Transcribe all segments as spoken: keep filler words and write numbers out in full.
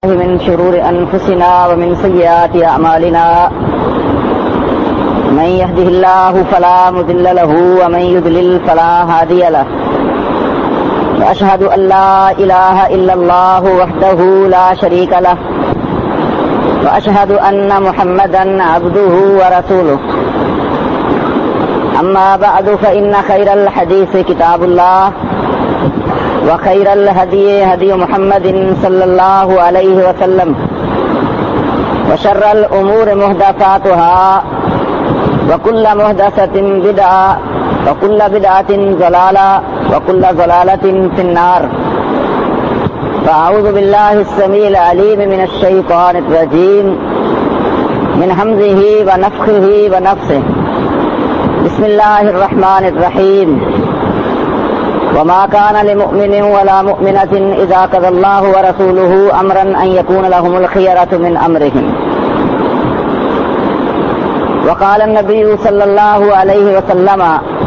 من شرور أنفسنا ومن سيئات أعمالنا من يهده الله فلا مضل له ومن يضلل فلا هادي له وأشهد أن لا إله إلا الله وحده لا شريك له وأشهد أن محمدا عبده ورسوله أما بعد فإن خير الحديث كتاب الله وخير الهدي هدي محمد صلى الله عليه وسلم وشر الأمور محدثاتها وكل محدثة بدعة وكل بدعة ضلالة وكل ضلالة في النار. فأعوذ بالله السميع العليم من الشيطان الرجيم من همزه ونفخه ونفسه. بسم الله الرحمن الرحيم. وما كان لمؤمن ولا مؤمنة إذا قضى الله ورسوله أمرا أن يكون لهم الخيرة من أمرهم. وقال النبي صلى الله عليه وسلم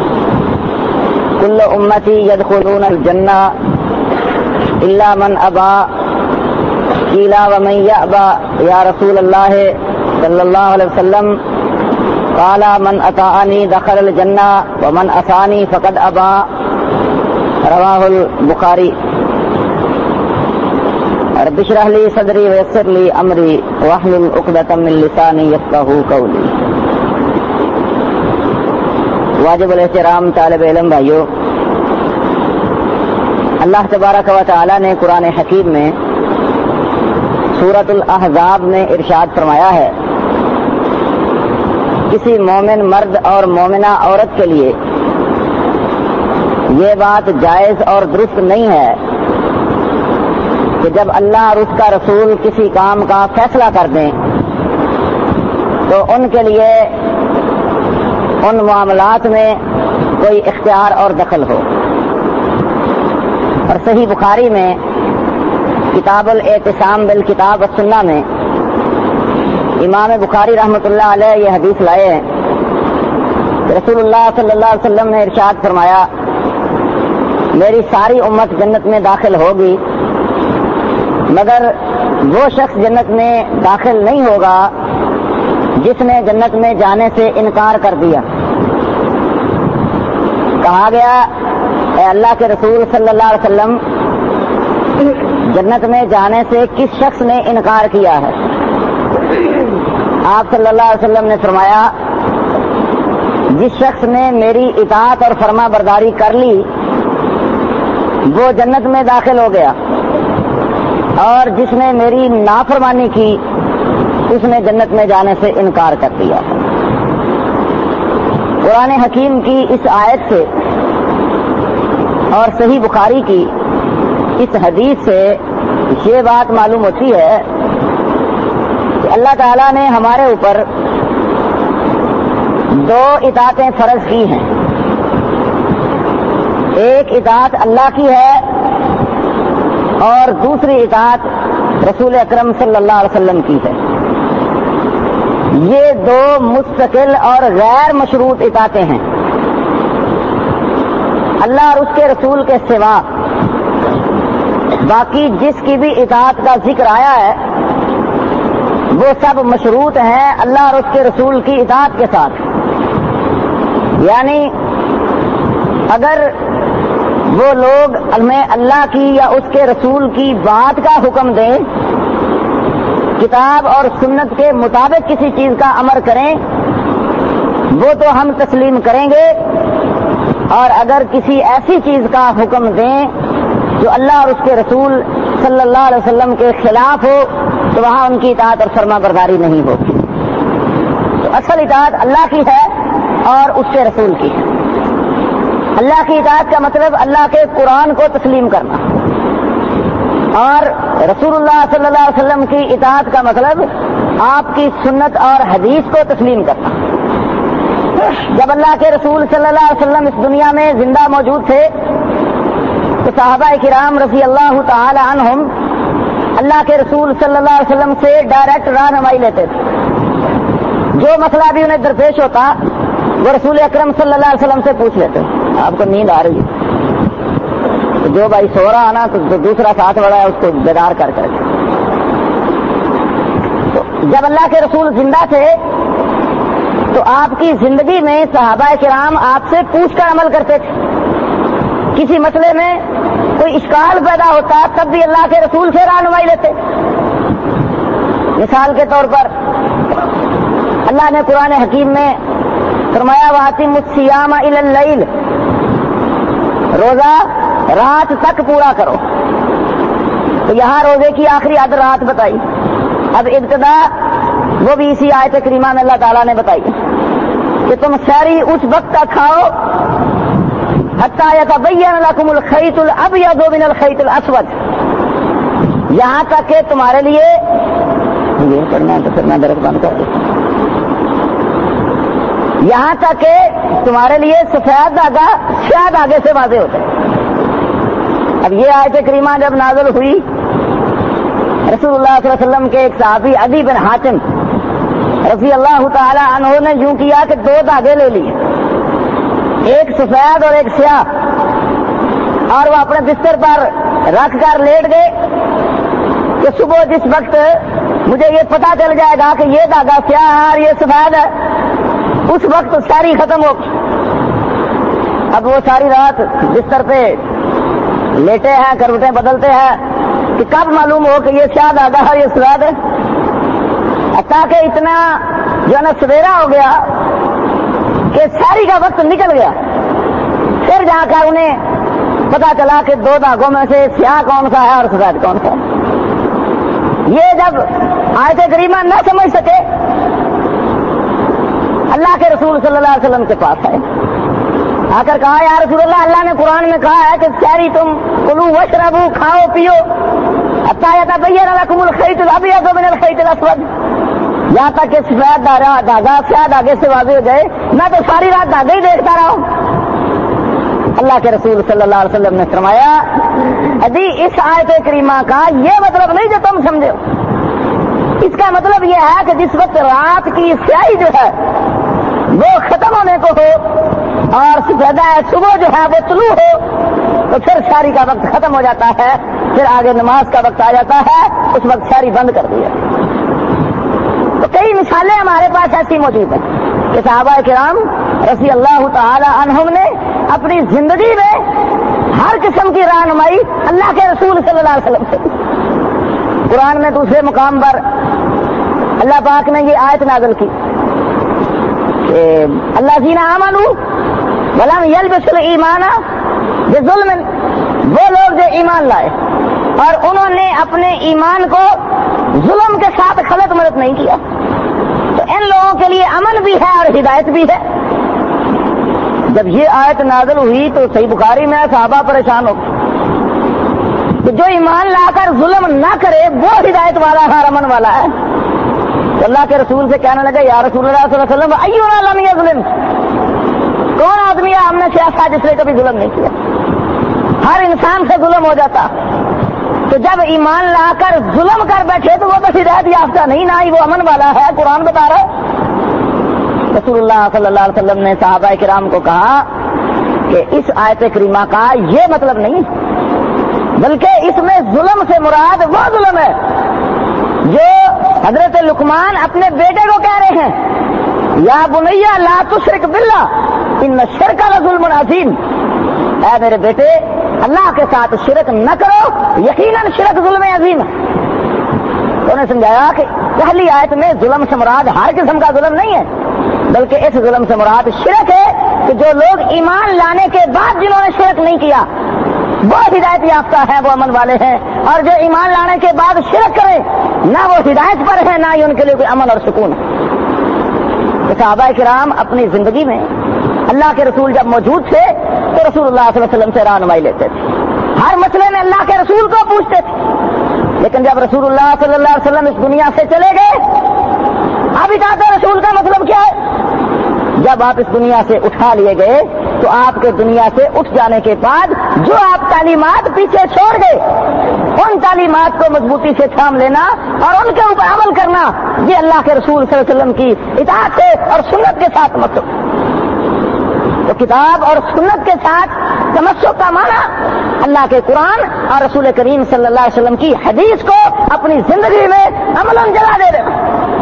كل أمتي يدخلون الجنة إلا من أبى. قيل ومن يأبى يا رسول الله صلى الله عليه وسلم؟ قال من أطاعني دخل الجنة ومن عصاني فقد أبى. رواہ البخاری. رب اشرح لي صدری ويسر لي امری واحلل عقدۃ من لسانی یفقہوا قولی. واجب الاحترام طالب علم بھائیو، اللہ تبارک و تعالی نے قرآن حکیم میں سورۃ الاحزاب میں ارشاد فرمایا ہے، کسی مومن مرد اور مومنہ عورت کے لیے یہ بات جائز اور درست نہیں ہے کہ جب اللہ اور اس کا رسول کسی کام کا فیصلہ کر دیں تو ان کے لیے ان معاملات میں کوئی اختیار اور دخل ہو. اور صحیح بخاری میں کتاب الاعتصام بالکتاب والسنہ میں امام بخاری رحمۃ اللہ علیہ یہ حدیث لائے ہیں کہ رسول اللہ صلی اللہ علیہ وسلم نے ارشاد فرمایا، میری ساری امت جنت میں داخل ہوگی مگر وہ شخص جنت میں داخل نہیں ہوگا جس نے جنت میں جانے سے انکار کر دیا. کہا گیا، اے اللہ کے رسول صلی اللہ علیہ وسلم، جنت میں جانے سے کس شخص نے انکار کیا ہے؟ آپ صلی اللہ علیہ وسلم نے فرمایا، جس شخص نے میری اطاعت اور فرما برداری کر لی وہ جنت میں داخل ہو گیا، اور جس نے میری نافرمانی کی اس نے جنت میں جانے سے انکار کر دیا. قرآن حکیم کی اس آیت سے اور صحیح بخاری کی اس حدیث سے یہ بات معلوم ہوتی ہے کہ اللہ تعالیٰ نے ہمارے اوپر دو اطاعتیں فرض کی ہیں. ایک اطاعت اللہ کی ہے اور دوسری اطاعت رسول اکرم صلی اللہ علیہ وسلم کی ہے. یہ دو مستقل اور غیر مشروط اطاعتیں ہیں. اللہ اور اس کے رسول کے سوا باقی جس کی بھی اطاعت کا ذکر آیا ہے وہ سب مشروط ہیں اللہ اور اس کے رسول کی اطاعت کے ساتھ. یعنی اگر وہ لوگ ہمیں اللہ کی یا اس کے رسول کی بات کا حکم دیں، کتاب اور سنت کے مطابق کسی چیز کا امر کریں وہ تو ہم تسلیم کریں گے، اور اگر کسی ایسی چیز کا حکم دیں جو اللہ اور اس کے رسول صلی اللہ علیہ وسلم کے خلاف ہو تو وہاں ان کی اطاعت اور فرما برداری نہیں ہوگی. تو اصل اطاعت اللہ کی ہے اور اس کے رسول کی ہے. اللہ کی اطاعت کا مطلب اللہ کے قرآن کو تسلیم کرنا، اور رسول اللہ صلی اللہ علیہ وسلم کی اطاعت کا مطلب آپ کی سنت اور حدیث کو تسلیم کرنا. جب اللہ کے رسول صلی اللہ علیہ وسلم اس دنیا میں زندہ موجود تھے تو صحابہ کرام رضی اللہ تعالی عنہم اللہ کے رسول صلی اللہ علیہ وسلم سے ڈائریکٹ رہنمائی لیتے تھے. جو مسئلہ بھی انہیں درپیش ہوتا وہ رسول اکرم صلی اللہ علیہ وسلم سے پوچھ لیتے. آپ کو نیند آ رہی ہے تو جو بھائی سو رہا نا تو دوسرا ساتھ والا ہے اس کو بیدار کر کر جب اللہ کے رسول زندہ تھے تو آپ کی زندگی میں صحابہ کرام آپ سے پوچھ کر عمل کرتے تھے. کسی مسئلے میں کوئی اشکال پیدا ہوتا تب بھی اللہ کے رسول سے رہنمائی لیتے. مثال کے طور پر اللہ نے قرآن حکیم میں فرمایا وَأَتِمُّ الصِّيَامَ إِلَى اللَّيْلِ، روزہ رات تک پورا کرو. تو یہاں روزے کی آخری حد رات بتائی. اب ابتدا وہ بھی اسی آیت کریمہ میں اللہ تعالیٰ نے بتائی کہ تم سحری اس وقت تک کھاؤ حتیٰ یتبین لکم الخیط الابیض من الخیط الاسود، یہاں تک کہ تمہارے لیے یہ کرنا تو پھر میں درخت بند کر دوں، یہاں تک کہ تمہارے لیے سفید دھاگا سیاہ دھاگے سے واضح ہوتا ہے. اب یہ آیت کریمہ جب نازل ہوئی رسول اللہ صلی اللہ علیہ وسلم کے ایک صحابی عدی بن حاتم رضی اللہ تعالی عنہ نے یوں کیا کہ دو دھاگے لے لیے، ایک سفید اور ایک سیاہ، اور وہ اپنے بستر پر رکھ کر لیٹ گئے کہ صبح جس وقت مجھے یہ پتا چل جائے گا کہ یہ دھاگا سیاہ ہے اور یہ سفید ہے اس وقت ساری ختم ہو. اب وہ ساری رات بستر پہ لیٹے ہیں، کروٹیں بدلتے ہیں کہ کب معلوم ہو کہ یہ سیاہ دھاگا ہے یہ سفید ہے. تاکہ اتنا جو ہے نا سویرا ہو گیا کہ ساری کا وقت نکل گیا. پھر جا کر انہیں پتا چلا کہ دو دھاگوں میں سے سیاہ کون سا ہے اور سفید کون سا ہے. یہ جب آیت کریمہ نہ سمجھ سکے اللہ کے رسول صلی اللہ علیہ وسلم کے پاس آئے، آ کر کہا یا رسول اللہ، اللہ نے قرآن میں کہا ہے کہ سحری تم کلو وشربو، کھاؤ پیو حتیٰ یتبین لکم الخیط الابیض من الخیط الاسود، یہاں تک کہ سفید دھاگا سیاہ دھاگے سے واضح ہو جائے. میں تو ساری رات دھاگے ہی دیکھتا رہا ہوں. اللہ کے رسول صلی اللہ علیہ وسلم نے فرمایا ابھی اس آیت کریمہ کا یہ مطلب نہیں جو تم سمجھو، اس کا مطلب یہ ہے کہ جس وقت رات کی سیاہی جو ہے وہ ختم ہونے کو ہو اور سفیدہ صبح جو ہے وہ طلوع ہو تو پھر سحری کا وقت ختم ہو جاتا ہے، پھر آگے نماز کا وقت آ جاتا ہے، اس وقت سحری بند کر دیا. تو کئی مثالیں ہمارے پاس ایسی موجود ہیں کہ صحابہ کرام رضی اللہ تعالی عنہم نے اپنی زندگی میں ہر قسم کی رہنمائی اللہ کے رسول صلی اللہ علیہ وسلم سے. قرآن میں دوسرے مقام پر اللہ پاک نے یہ آیت نازل کی کہ اللہ جینا آمنو ولم یلبسوا الایمان بظلم، وہ لوگ جو ایمان لائے اور انہوں نے اپنے ایمان کو ظلم کے ساتھ خلط ملط نہیں کیا، تو ان لوگوں کے لیے امن بھی ہے اور ہدایت بھی ہے. جب یہ آیت نازل ہوئی تو صحیح بخاری میں صحابہ پریشان ہو گئے کہ جو ایمان لا کر ظلم نہ کرے وہ ہدایت والا ہے، امن والا ہے. تو اللہ کے رسول سے کہنے لگے یا رسول اللہ صلی اللہ علیہ وسلم اینا لم یظلم، کون آدمی ہے ہم نے سے ایسا جس نے کبھی ظلم نہیں کیا؟ ہر انسان سے ظلم ہو جاتا. تو جب ایمان لا کر ظلم کر بیٹھے تو وہ تو ہدایت یافتہ نہیں، نہ ہی وہ امن والا ہے. قرآن بتا رہا ہے. رسول اللہ صلی اللہ علیہ وسلم نے صحابہ کرام کو کہا کہ اس آیت کریمہ کا یہ مطلب نہیں، بلکہ اس میں ظلم سے مراد وہ ظلم ہے جو حضرت لقمان اپنے بیٹے کو کہہ رہے ہیں یا بنیا لا تشرک باللہ ان الشرک لظلم عظیم، اے میرے بیٹے اللہ کے ساتھ شرک نہ کرو، یقیناً شرک ظلم عظیم. تو انہوں نے سمجھایا کہ پہلی آیت میں ظلم سے مراد ہر قسم کا ظلم نہیں ہے، بلکہ اس ظلم سے مراد شرک ہے کہ جو لوگ ایمان لانے کے بعد جنہوں نے شرک نہیں کیا وہ ہدایت یافتہ ہے، وہ امن والے ہیں، اور جو ایمان لانے کے بعد شرک کرے نہ وہ ہدایت پر ہے نہ ہی ان کے لیے کوئی امن اور سکون ہے. تو صحابہ کرام اپنی زندگی میں اللہ کے رسول جب موجود تھے تو رسول اللہ صلی اللہ علیہ وسلم سے رہنمائی لیتے تھے، ہر مسئلے میں اللہ کے رسول کو پوچھتے تھے. لیکن جب رسول اللہ صلی اللہ علیہ وسلم اس دنیا سے چلے گئے، اب اطاعت رسول کا مطلب کیا ہے؟ جب آپ اس دنیا سے اٹھا لیے گئے تو آپ کے دنیا سے اٹھ جانے کے بعد جو آپ تعلیمات پیچھے چھوڑ گئے ان تعلیمات کو مضبوطی سے تھام لینا اور ان کے اوپر عمل کرنا، یہ اللہ کے رسول صلی اللہ علیہ وسلم کی اطاعت ہے اور سنت کے ساتھ تمسک. تو کتاب اور سنت کے ساتھ تمسک کا معنی اللہ کے قرآن اور رسول کریم صلی اللہ علیہ وسلم کی حدیث کو اپنی زندگی میں عملاً جلا دے دینا.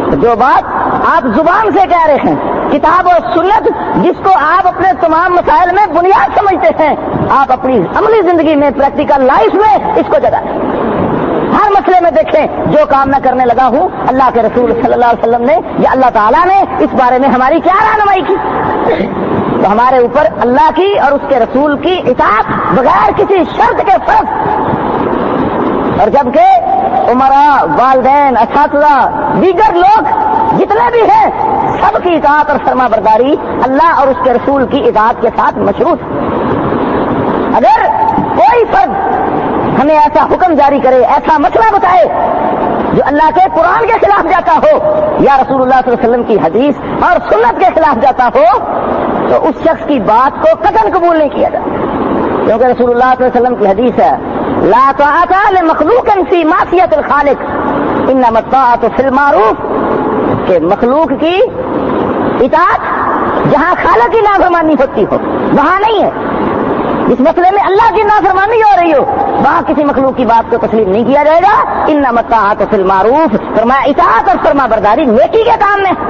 جو بات آپ زبان سے کہہ رہے ہیں، کتاب اور سنت جس کو آپ اپنے تمام مسائل میں بنیاد سمجھتے ہیں، آپ اپنی عملی زندگی میں، پریکٹیکل لائف میں اس کو جگہ دیں۔ ہر مسئلے میں دیکھیں جو کام میں کرنے لگا ہوں اللہ کے رسول صلی اللہ علیہ وسلم نے یا اللہ تعالیٰ نے اس بارے میں ہماری کیا رہنمائی کی، تو ہمارے اوپر اللہ کی اور اس کے رسول کی اطاعت بغیر کسی شرط کے فرض، اور جبکہ عمراء، والدین، اساتذہ، دیگر لوگ جتنے بھی ہیں سب کی اطاعت اور فرما برداری اللہ اور اس کے رسول کی اطاعت کے ساتھ مشروط۔ اگر کوئی فرد ہمیں ایسا حکم جاری کرے، ایسا مسئلہ بتائے جو اللہ کے قرآن کے خلاف جاتا ہو یا رسول اللہ صلی اللہ علیہ وسلم کی حدیث اور سنت کے خلاف جاتا ہو، تو اس شخص کی بات کو قطعاً قبول نہیں کیا جاتا، کیونکہ رسول اللہ صلی اللہ علیہ وسلم کی حدیث ہے لا طاعۃ لمخلوق فی معصیۃ الخالق انما الطاعۃ فی المعروف، کہ مخلوق کی اطاعت جہاں خالق کی نافرمانی ہوتی ہو وہاں نہیں ہے، جس مسئلے میں اللہ کی نافرمانی ہو رہی ہو وہاں کسی مخلوق کی بات کو تسلیم نہیں کیا جائے گا۔ انما الطاعۃ فی المعروف، فرمایا اطاعت اور فرما برداری نیکی کے کام میں،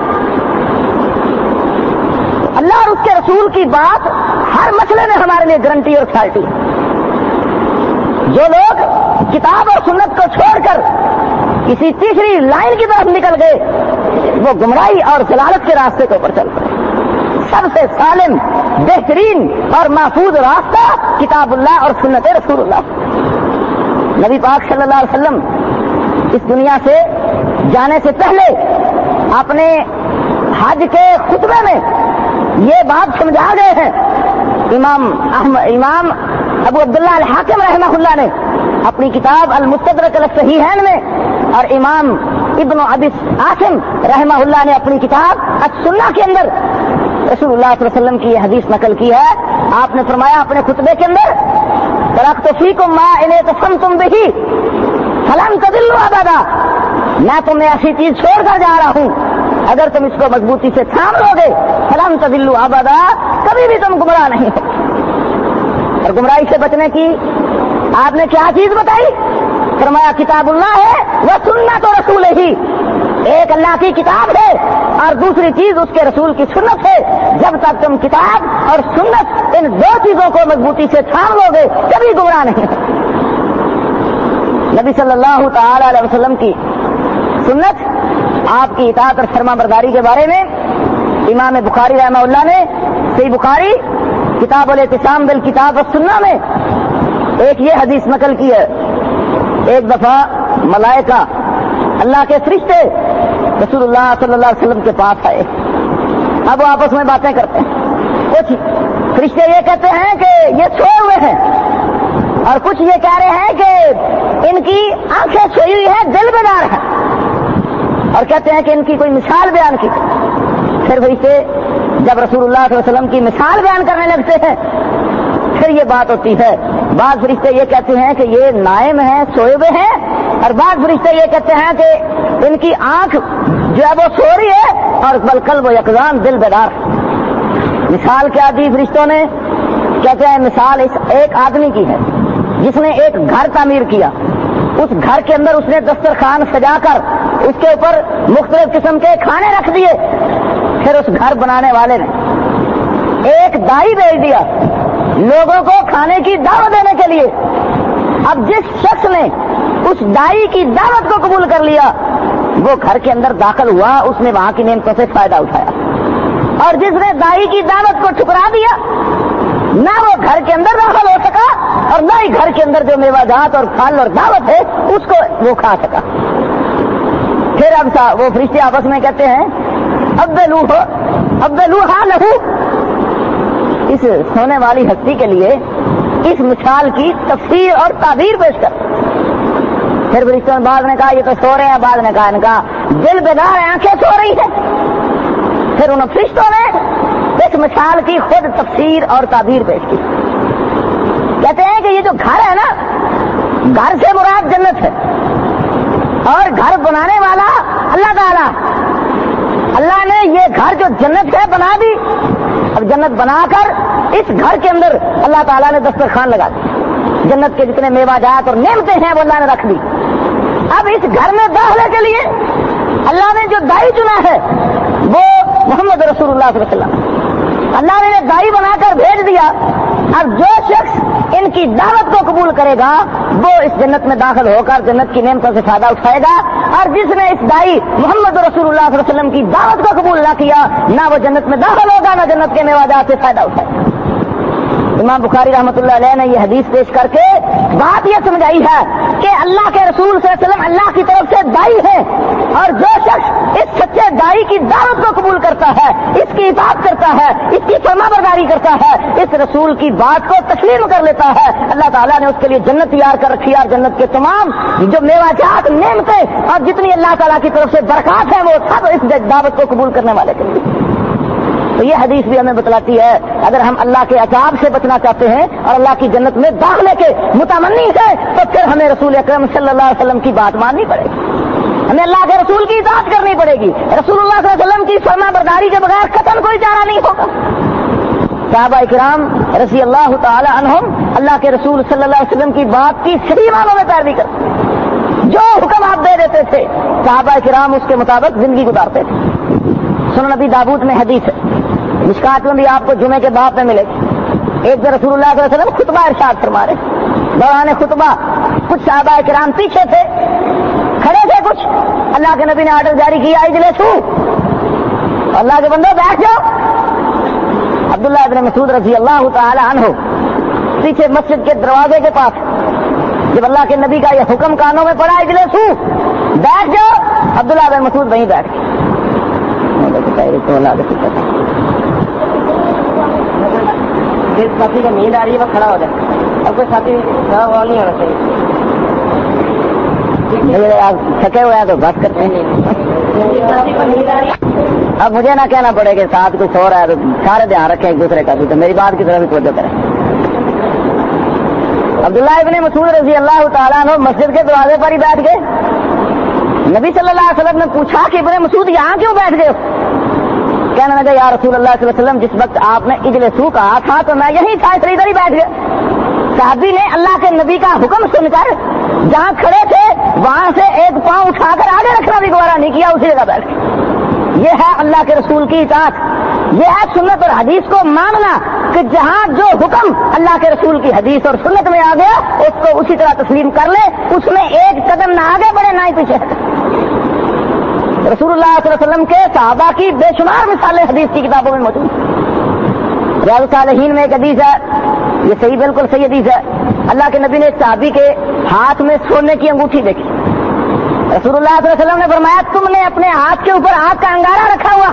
اللہ اور اس کے رسول کی بات ہر مسئلے میں ہمارے لیے گارنٹی اور اتھارٹی ہے۔ جو لوگ کتاب اور سنت کو چھوڑ کر کسی تیسری لائن کی طرف نکل گئے وہ گمراہی اور ضلالت کے راستے کے اوپر چل پڑے۔ سب سے سالم، بہترین اور محفوظ راستہ کتاب اللہ اور سنت رسول اللہ۔ نبی پاک صلی اللہ علیہ وسلم اس دنیا سے جانے سے پہلے اپنے حج کے خطبے میں یہ بات سمجھا گئے ہیں۔ امام احمد امام ابو عبداللہ الحاکم رحمہ اللہ نے اپنی کتاب المستدرک الصحیحین میں اور امام ابن ابی عاصم رحمہ اللہ نے اپنی کتاب السنہ کے اندر رسول اللہ صلی اللہ علیہ وسلم کی یہ حدیث نقل کی ہے۔ آپ نے فرمایا اپنے خطبے کے اندر ترکت فیکم ما ان اعتصمتم بہ فلن تضلوا ابدا، میں تمہیں ایسی چیز چھوڑ کر جا رہا ہوں اگر تم اس کو مضبوطی سے تھام لو گے فلن تضلوا ابدا، کبھی بھی تم گمراہ نہیں ہو۔ اور گمراہی سے بچنے کی آپ نے کیا چیز بتائی؟ فرمایا کتاب اللہ ہے وہ سنت و رسول ہی، ایک اللہ کی کتاب ہے اور دوسری چیز اس کے رسول کی سنت ہے۔ جب تک تم کتاب اور سنت ان دو چیزوں کو مضبوطی سے تھام لو گے کبھی گمراہ نہیں۔ نبی صلی اللہ تعالی علیہ وسلم کی سنت، آپ کی اطاعت اور فرما برداری کے بارے میں امام بخاری رحمہ اللہ نے صحیح بخاری کتاب الاعتصام بالکتاب والسنہ میں ایک یہ حدیث نقل کی ہے۔ ایک دفعہ ملائکہ اللہ کے فرشتے رسول اللہ صلی اللہ علیہ وسلم کے پاس آئے، اب وہ آپس میں باتیں کرتے ہیں۔ کچھ فرشتے یہ کہتے ہیں کہ یہ سوئے ہوئے ہیں، اور کچھ یہ کہہ رہے ہیں کہ ان کی آنکھیں سوئی ہوئی ہیں، دل بیدار ہے، اور کہتے ہیں کہ ان کی کوئی مثال بیان کی۔ پھر فرشتے جب رسول اللہ صلی اللہ علیہ وسلم کی مثال بیان کرنے لگتے ہیں پھر یہ بات ہوتی ہے۔ بعض فرشتے یہ کہتے ہیں کہ یہ نائم ہیں، سوئے ہوئے ہیں، اور بعض فرشتے یہ کہتے ہیں کہ ان کی آنکھ جو ہے وہ سو رہی ہے اور بالقلب و یقظان، دل بیدار۔ مثال کیا دی فرشتوں نے؟ کہتے ہیں مثال اس ایک آدمی کی ہے جس نے ایک گھر تعمیر کیا، اس گھر کے اندر اس نے دسترخوان سجا کر اس کے اوپر مختلف قسم کے کھانے رکھ دیے، پھر اس گھر بنانے والے نے ایک دائی بھیج دیا لوگوں کو کھانے کی دعوت دینے کے لیے۔ اب جس شخص نے اس دائی کی دعوت کو قبول کر لیا وہ گھر کے اندر داخل ہوا، اس نے وہاں کی نعمتوں سے فائدہ اٹھایا، اور جس نے دائی کی دعوت کو ٹھکرا دیا نہ وہ گھر کے اندر داخل ہو سکا اور نہ ہی گھر کے اندر جو میوہ جات اور پھل اور دعوت ہے اس کو وہ کھا سکا۔ پھر اب وہ فرشتے آپس میں کہتے ہیں ابدلوہ ابدلوہا لہو، اس سونے والی ہستی کے لیے اس مثال کی تفسیر اور تعبیر پیش کر۔ پھر فرشتوں نے بعض نے کہا یہ تو سو رہے ہیں، بعض نے کہا ان کا دل بیدار ہے، آنکھیں سو رہی ہیں۔ پھر ان فرشتوں نے اس مثال کی خود تفسیر اور تعبیر پیش کی۔ کہتے ہیں کہ یہ جو گھر ہے نا، گھر سے مراد جنت ہے، اور گھر بنانے والا اللہ تعالیٰ، اللہ نے یہ گھر جو جنت ہے بنا دی۔ اب جنت بنا کر اس گھر کے اندر اللہ تعالیٰ نے دسترخوان لگا دی، جنت کے جتنے میوہ جات اور نعمتیں ہیں وہ اللہ نے رکھ دی۔ اب اس گھر میں داخلے کے لیے اللہ نے جو دائی چنا ہے وہ محمد رسول اللہ صلی اللہ علیہ وسلم، اللہ نے دائی بنا کر بھیج دیا. اب جو شخص ان کی دعوت کو قبول کرے گا وہ اس جنت میں داخل ہو کر جنت کی نعمتوں سے فائدہ اٹھائے گا، اور جس نے اس دائی محمد رسول اللہ صلی اللہ علیہ وسلم کی دعوت کو قبول نہ کیا نہ وہ جنت میں داخل ہوگا نہ جنت کے میوات سے فائدہ اٹھائے گا. امام بخاری رحمۃ اللہ علیہ نے یہ حدیث پیش کر کے بات یہ سمجھائی ہے کہ اللہ کے رسول صلی اللہ علیہ وسلم اللہ کی طرف سے دائی ہے، اور جو شخص اس سچے دائی کی دعوت کو قبول کرتا ہے، اس کی اطاعت کرتا ہے، اس کی فرما برداری کرتا ہے، اس رسول کی بات کو تسلیم کر لیتا ہے، اللہ تعالیٰ نے اس کے لیے جنت تیار کر رکھی ہے، اور جنت کے تمام جو میوات نعمتیں اور جتنی اللہ تعالیٰ کی طرف سے برکات ہیں وہ سب اس دعوت کو قبول کرنے والے کے لیے. تو یہ حدیث بھی ہمیں بتلاتی ہے اگر ہم اللہ کے عذاب سے بچنا چاہتے ہیں اور اللہ کی جنت میں داخلے کے متمنی ہیں تو پھر ہمیں رسول اکرم صلی اللہ علیہ وسلم کی بات ماننی پڑے گی، ہمیں اللہ کے رسول کی اطاعت کرنی پڑے گی. رسول اللہ صلی اللہ علیہ وسلم کی فرما برداری کے بغیر قتل کوئی چارہ نہیں ہوگا. صحابہ کرام رضی اللہ تعالی عنہم اللہ کے رسول صلی اللہ علیہ وسلم کی بات کی صحیح معنوں میں پیروی کرتے، جو حکم آپ دے دیتے تھے صحابہ کرام اس کے مطابق زندگی گزارتے تھے. سنن نبی داؤد میں حدیث ہے، مشکات میں بھی آپ کو جمعے کے باب میں ملے گی. ایک دن رسول اللہ صلی اللہ علیہ وسلم خطبہ ارشاد فرما رہے، دوران خطبہ کچھ صحابہ کرام پیچھے تھے، کھڑے تھے کچھ. اللہ کے نبی نے آرڈر جاری کیا اجلس ہو، اللہ کے بندو بیٹھ جاؤ. عبداللہ ابن مسعود رضی اللہ تعالی عنہ پیچھے مسجد کے دروازے کے پاس، جب اللہ کے نبی کا یہ حکم کانوں میں پڑا اجلس ہو بیٹھ جاؤ، عبداللہ ابن مسعود وہیں بیٹھ گئے. جس ساتھی کو نیند آ رہی ہے وہ کھڑا ہو جائے، اور کوئی ساتھی کھڑا ہوا نہیں ہونا چاہیے. آپ تھکے ہوئے ہیں تو بات کرتے ہیں. اب مجھے نہ کہنا پڑے کہ ساتھ کوئی سو رہا ہے تو سارے دھیان رکھیں ایک دوسرے کا بھی، تو میری بات کی طرف بھی توجہ کریں. عبداللہ ابن مسعود رضی اللہ تعالیٰ عنہ مسجد کے دروازے پر ہی بیٹھ گئے. نبی صلی اللہ علیہ وسلم نے پوچھا کہ ابن مسعود یہاں کیوں بیٹھ گئے؟ کہنے لگے یا رسول اللہ صلی اللہ علیہ وسلم جس وقت آپ نے اجلسو کہا تھا تو میں یہی تھا، ادھر ہی بیٹھ گئے. صحابی نے اللہ کے نبی کا حکم سن کر جہاں کھڑے تھے وہاں سے ایک پاؤں اٹھا کر آگے رکھنا بھی گوارا نہیں کیا، اسی جگہ بیٹھ گئے. یہ ہے اللہ کے رسول کی اطاعت، یہ ہے سنت اور حدیث کو ماننا کہ جہاں جو حکم اللہ کے رسول کی حدیث اور سنت میں آ گیا اس کو اسی طرح تسلیم کر لے، اس میں ایک قدم نہ آگے بڑھے نہ ہی پیچھے. رسول اللہ صلی اللہ علیہ وسلم کے صحابہ کی بے شمار مثالیں حدیث کی کتابوں میں موجود ہیں. ریاض الصالحین میں ایک حدیث ہے، یہ صحیح بالکل صحیح حدیث ہے. اللہ کے نبی نے صحابی کے ہاتھ میں سونے کی انگوٹھی دیکھی. رسول اللہ صلی اللہ علیہ وسلم نے فرمایا تم نے اپنے ہاتھ کے اوپر آگ کا انگارہ رکھا ہوا.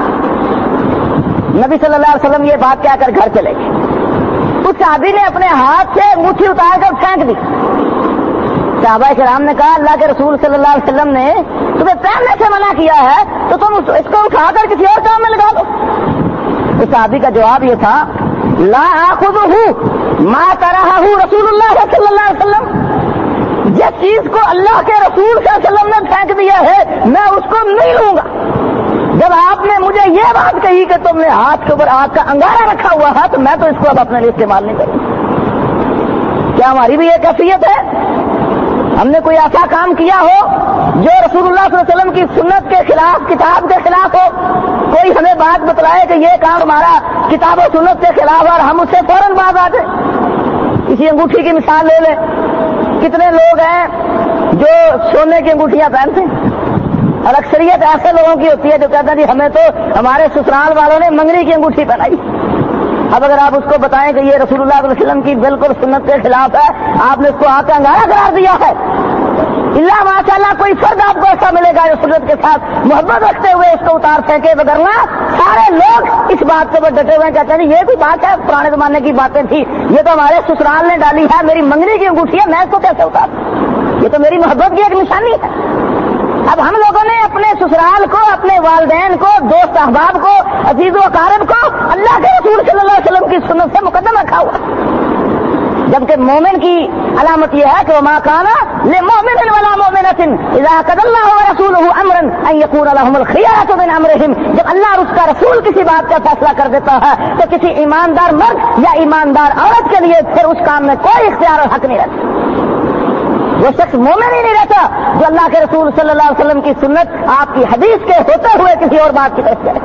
نبی صلی اللہ علیہ وسلم یہ بات کہہ کر گھر چلے گئے. اس صحابی نے اپنے ہاتھ سے انگوٹھی اتار کر پھینک دی. صحابہ کرام نے کہا اللہ کے رسول صلی اللہ علیہ وسلم نے تمہیں پہننے سے منع کیا ہے تو تم اس کو اٹھا کر کسی اور کام میں لگا دو. اس صحابی کا جواب یہ تھا لا آخذہ ما ترہہ رسول اللہ صلی اللہ علیہ وسلم، جس چیز کو اللہ کے رسول صلی اللہ علیہ وسلم نے پھینک دیا ہے میں اس کو نہیں لوں گا. جب آپ نے مجھے یہ بات کہی کہ تم نے ہاتھ کے اوپر آگ کا انگارہ رکھا ہوا ہے تو میں تو اس کو اب اپنے لیے استعمال نہیں کروں. کیا ہماری بھی یہ کیفیت ہے؟ ہم نے کوئی ایسا کام کیا ہو جو رسول اللہ صلی اللہ علیہ وسلم کی سنت کے خلاف، کتاب کے خلاف ہو، کوئی ہمیں بات بتلائے کہ یہ کام ہمارا کتاب و سنت کے خلاف اور ہم اس سے فوراً باز آ جائیں. اسی انگوٹھی کی مثال لے لیں. کتنے لوگ ہیں جو سونے کی انگوٹھیاں پہنتے ہیں اور اکثریت ایسے لوگوں کی ہوتی ہے جو کہتے ہیں جی ہمیں تو ہمارے سسرال والوں نے منگنی کی انگوٹھی پہنائی. اب اگر آپ اس کو بتائیں کہ یہ رسول اللہ صلی اللہ علیہ وسلم کی بالکل سنت کے خلاف ہے، آپ نے اس کو آگ کا انگارہ قرار دیا ہے، اللہ ماشاء اللہ کوئی فرد آپ کو ایسا ملے گا جو سنت کے ساتھ محبت رکھتے ہوئے اس کو اتار پھینکے، وگرنہ سارے لوگ اس بات کے اوپر ڈٹے ہوئے کہتے ہیں یہ کوئی بات ہے، پرانے زمانے کی باتیں تھی، یہ تو ہمارے سسرال نے ڈالی ہے، میری منگنی کی انگوٹھی ہے، میں اس کو کیسے اتار، یہ تو میری محبت کی ایک نشانی ہے. اب ہم لوگوں نے اپنے سسرال کو، اپنے والدین کو، دوست احباب کو، عزیز و اقارب کو اللہ کے رسول صلی اللہ علیہ وسلم کی سنت سے مقدم رکھا ہوا، جبکہ مومن کی علامت یہ ہے کہ وما کان للمؤمن ولا مؤمنۃ اذا قضى الله ورسوله امرا ان يكون لهم الخيارة من امرهم. جب اللہ اور اس کا رسول کسی بات کا فیصلہ کر دیتا ہے تو کسی ایماندار مرد یا ایماندار عورت کے لیے پھر اس کام میں کوئی اختیار اور حق نہیں رہتا. وہ شخص مومن ہی نہیں رہتا جو اللہ کے رسول صلی اللہ علیہ وسلم کی سنت آپ کی حدیث کے ہوتے ہوئے کسی اور بات کی طرف جائے.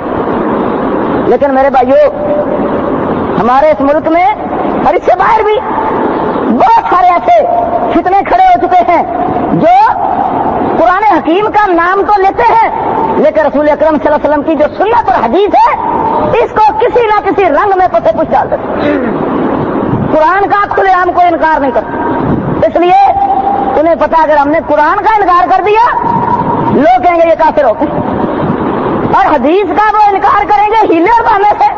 لیکن میرے بھائیوں ہمارے اس ملک میں اور اس سے باہر بھی بہت سارے ایسے فتنے کھڑے ہو چکے ہیں جو قرآن حکیم کا نام تو لیتے ہیں لیکن رسول اکرم صلی اللہ علیہ وسلم کی جو سنت اور حدیث ہے اس کو کسی نہ کسی رنگ میں پسے کچھ ڈال دیتے. قرآن کا کھلے عام کوئی انکار نہیں کرتا. اس لیے انہیں پتا اگر ہم نے قرآن کا انکار کر دیا لوگ کہیں گے یہ کافر ہوتے ہیں اور حدیث کا وہ انکار کریں گے ہیلے اور بہانے سے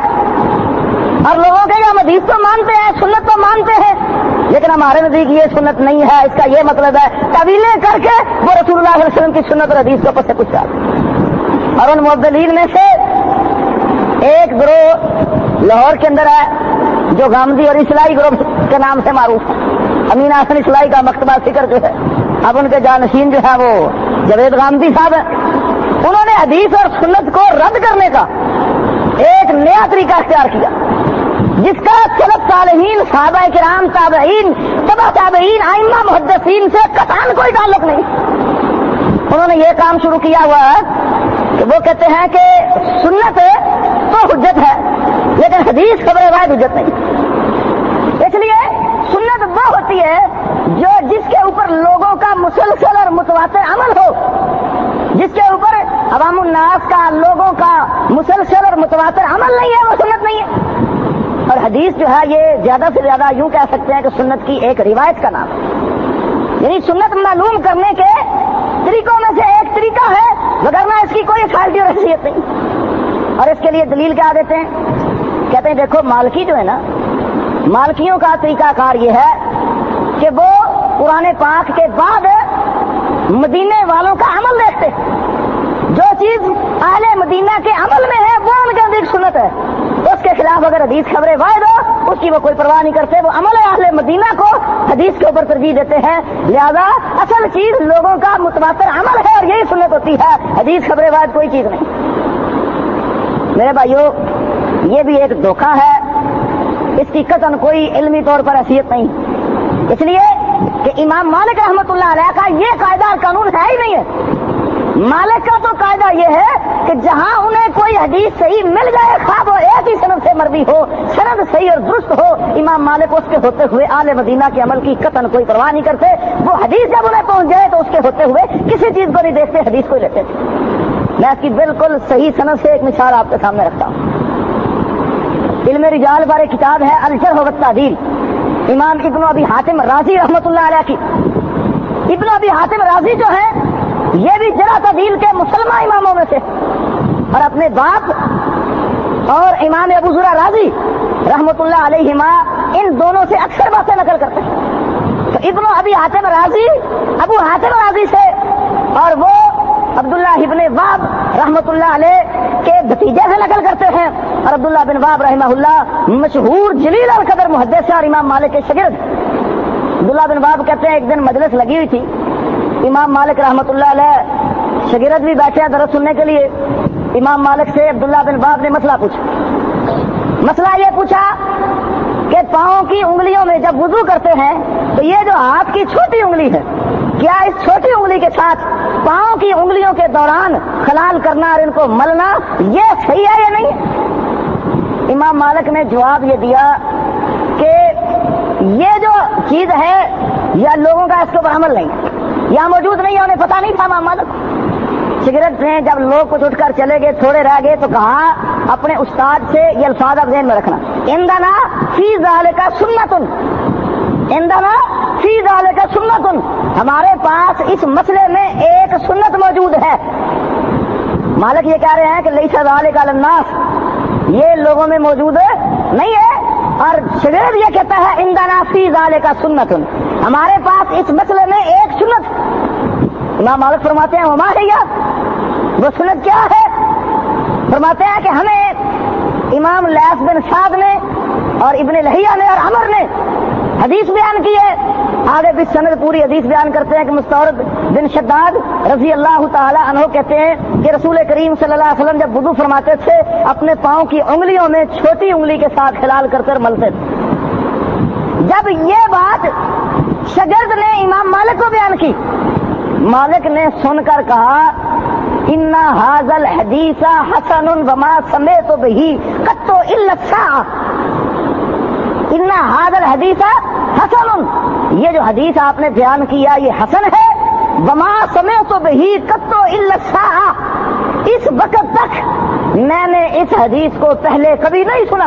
اور لوگوں کہیں گے ہم حدیث تو مانتے ہیں سنت تو مانتے ہیں لیکن ہمارے نزدیک یہ سنت نہیں ہے. اس کا یہ مطلب ہے طویلیں کر کے وہ رسول اللہ علیہ وسلم کی سنت اور حدیث کو پسے کچھ ڈال. اور ان مبدلین میں سے ایک گروہ لاہور کے اندر ہے جو گامدی اور اسلائی گروہ کے نام سے معروف ہے. امین حسن اسلائی کا مکتبہ فکر جو ہے اب ان کے جانشین جو ہے وہ جاوید غامدی صاحب ہیں. انہوں نے حدیث اور سنت کو رد کرنے کا ایک نیا طریقہ اختیار کیا جس کا سلف صالحین صحابہ کرام تابعین تبع تابعین ائمہ محدثین سے قطعاً کوئی تعلق نہیں. انہوں نے یہ کام شروع کیا ہوا ہے کہ وہ کہتے ہیں کہ سنت تو حجت ہے لیکن حدیث خبر واحد حجت نہیں. اس لیے سنت وہ ہوتی ہے جو جس کے اوپر لوگوں کا مسلسل اور متواتر عمل ہو, جس کے اوپر عوام الناس کا لوگوں کا مسلسل اور متواتر عمل نہیں ہے وہ سنت نہیں ہے. اور حدیث جو ہے یہ زیادہ سے زیادہ یوں کہہ سکتے ہیں کہ سنت کی ایک روایت کا نام ہے. یعنی سنت معلوم کرنے کے طریقوں میں سے ایک طریقہ ہے وگرنہ اس کی کوئی اتھارٹی اور حیثیت نہیں. اور اس کے لیے دلیل کیا دیتے ہیں, کہتے ہیں دیکھو مالکی جو ہے نا, مالکیوں کا طریقہ کار یہ ہے کہ وہ قرآن پاک کے بعد مدینے والوں کا عمل دیکھتے ہیں. جو چیز اہل مدینہ کے عمل میں ہے وہ ان کے نزدیک سنت ہے. اس کے خلاف اگر حدیث خبر واحد ہو اس کی وہ کوئی پرواہ نہیں کرتے, وہ عمل اہل مدینہ کو حدیث کے اوپر ترجیح دیتے ہیں. لہذا اصل چیز لوگوں کا متواتر عمل ہے اور یہی سنت ہوتی ہے, حدیث خبر واحد کوئی چیز نہیں. میرے بھائیوں یہ بھی ایک دھوکہ ہے, اس کی قطعاً کوئی علمی طور پر حیثیت نہیں. اس لیے کہ امام مالک رحمۃ اللہ علیہ کا یہ قاعدہ اور قانون ہے ہی نہیں ہے. مالک کا تو قاعدہ یہ ہے کہ جہاں انہیں کوئی حدیث صحیح مل جائے خواب وہ ایک ہی سند سے مروی ہو, سند صحیح اور درست ہو, امام مالک اس کے ہوتے ہوئے آل مدینہ کے عمل کی قطعاً کوئی پرواہ نہیں کرتے. وہ حدیث جب انہیں پہنچ جائے تو اس کے ہوتے ہوئے کسی چیز کو نہیں دیکھتے, حدیث کو ہی لیتے تھے. میں اس کی بالکل صحیح سند سے ایک مثال آپ کے سامنے رکھتا ہوں. علم رجال پر ایک کتاب ہے الجرح والتعدیل, امام ابن ابی حاتم رازی رحمۃ اللہ علیہ کی. ابن ابی حاتم رازی جو ہے یہ بھی جرح تعدیل کے مسلمان اماموں میں سے, اور اپنے باپ اور امام ابو زرع رازی رحمۃ اللہ علیہما ان دونوں سے اکثر باتیں نقل کرتے ہیں. تو ابن ابی حاتم رازی ابو حاتم رازی سے اور وہ عبداللہ ابن واب رحمۃ اللہ علیہ کے بھتیجے سے نقل کرتے ہیں. اور عبداللہ بن واب رحمہ اللہ مشہور جلیل القدر محدث اور امام مالک کے شاگرد. عبداللہ بن واب کہتے ہیں ایک دن مجلس لگی ہوئی تھی, امام مالک رحمۃ اللہ علیہ شاگرد بھی بیٹھے ہیں درس سننے کے لیے. امام مالک سے عبداللہ بن واب نے مسئلہ پوچھا. مسئلہ یہ پوچھا کہ پاؤں کی انگلیوں میں جب وضو کرتے ہیں تو یہ جو ہاتھ کی چھوٹی انگلی ہے کیا اس چھوٹی انگلی کے ساتھ پاؤں کی انگلیوں کے دوران خلال کرنا اور ان کو ملنا یہ صحیح ہے یا نہیں؟ امام مالک نے جواب یہ دیا کہ یہ جو چیز ہے یا لوگوں کا اس کے اوپر عمل نہیں, یا موجود نہیں ہے, انہیں پتا نہیں تھا. امام مالک سگریٹ نے جب لوگ کچھ اٹھ کر چلے گئے تھوڑے رہ گئے تو کہا اپنے استاد سے یہ الفاظ آپ ذہن میں رکھنا, اندنا فی ذالک سنتن, اندنا فی ذالک سنتن, ہمارے پاس اس مسئلے میں ایک سنت موجود ہے. مالک یہ کہہ رہے ہیں کہ لیس ذالک علی الناس, یہ لوگوں میں موجود نہیں ہے. اور شاگرد یہ کہتا ہے اندنا فی ذالک سنتن, ہمارے پاس اس مسئلے میں ایک سنت. امام مالک فرماتے ہیں وما ہے, وہ سنت کیا ہے؟ فرماتے ہیں کہ ہمیں امام لیث بن سعد نے اور ابن لہیہ نے اور عمر نے حدیث بیان کی ہے. آگے بھی سند پوری حدیث بیان کرتے ہیں کہ مستورد بن شداد رضی اللہ تعالی عنہ کہتے ہیں کہ رسول کریم صلی اللہ علیہ وسلم جب وضو فرماتے تھے اپنے پاؤں کی انگلیوں میں چھوٹی انگلی کے ساتھ خلال کر کر ملتے تھے. جب یہ بات شاگرد نے امام مالک کو بیان کی. مالک نے سن کر کہا ان ھذا الحدیث حسن وما سمعت به قط الا الساعة. ان ھذا الحدیث حسن، یہ جو حدیث آپ نے بیان کیا یہ حسن ہے. وما سمعت به قط الا الساعة، اس وقت تک میں نے اس حدیث کو پہلے کبھی نہیں سنا.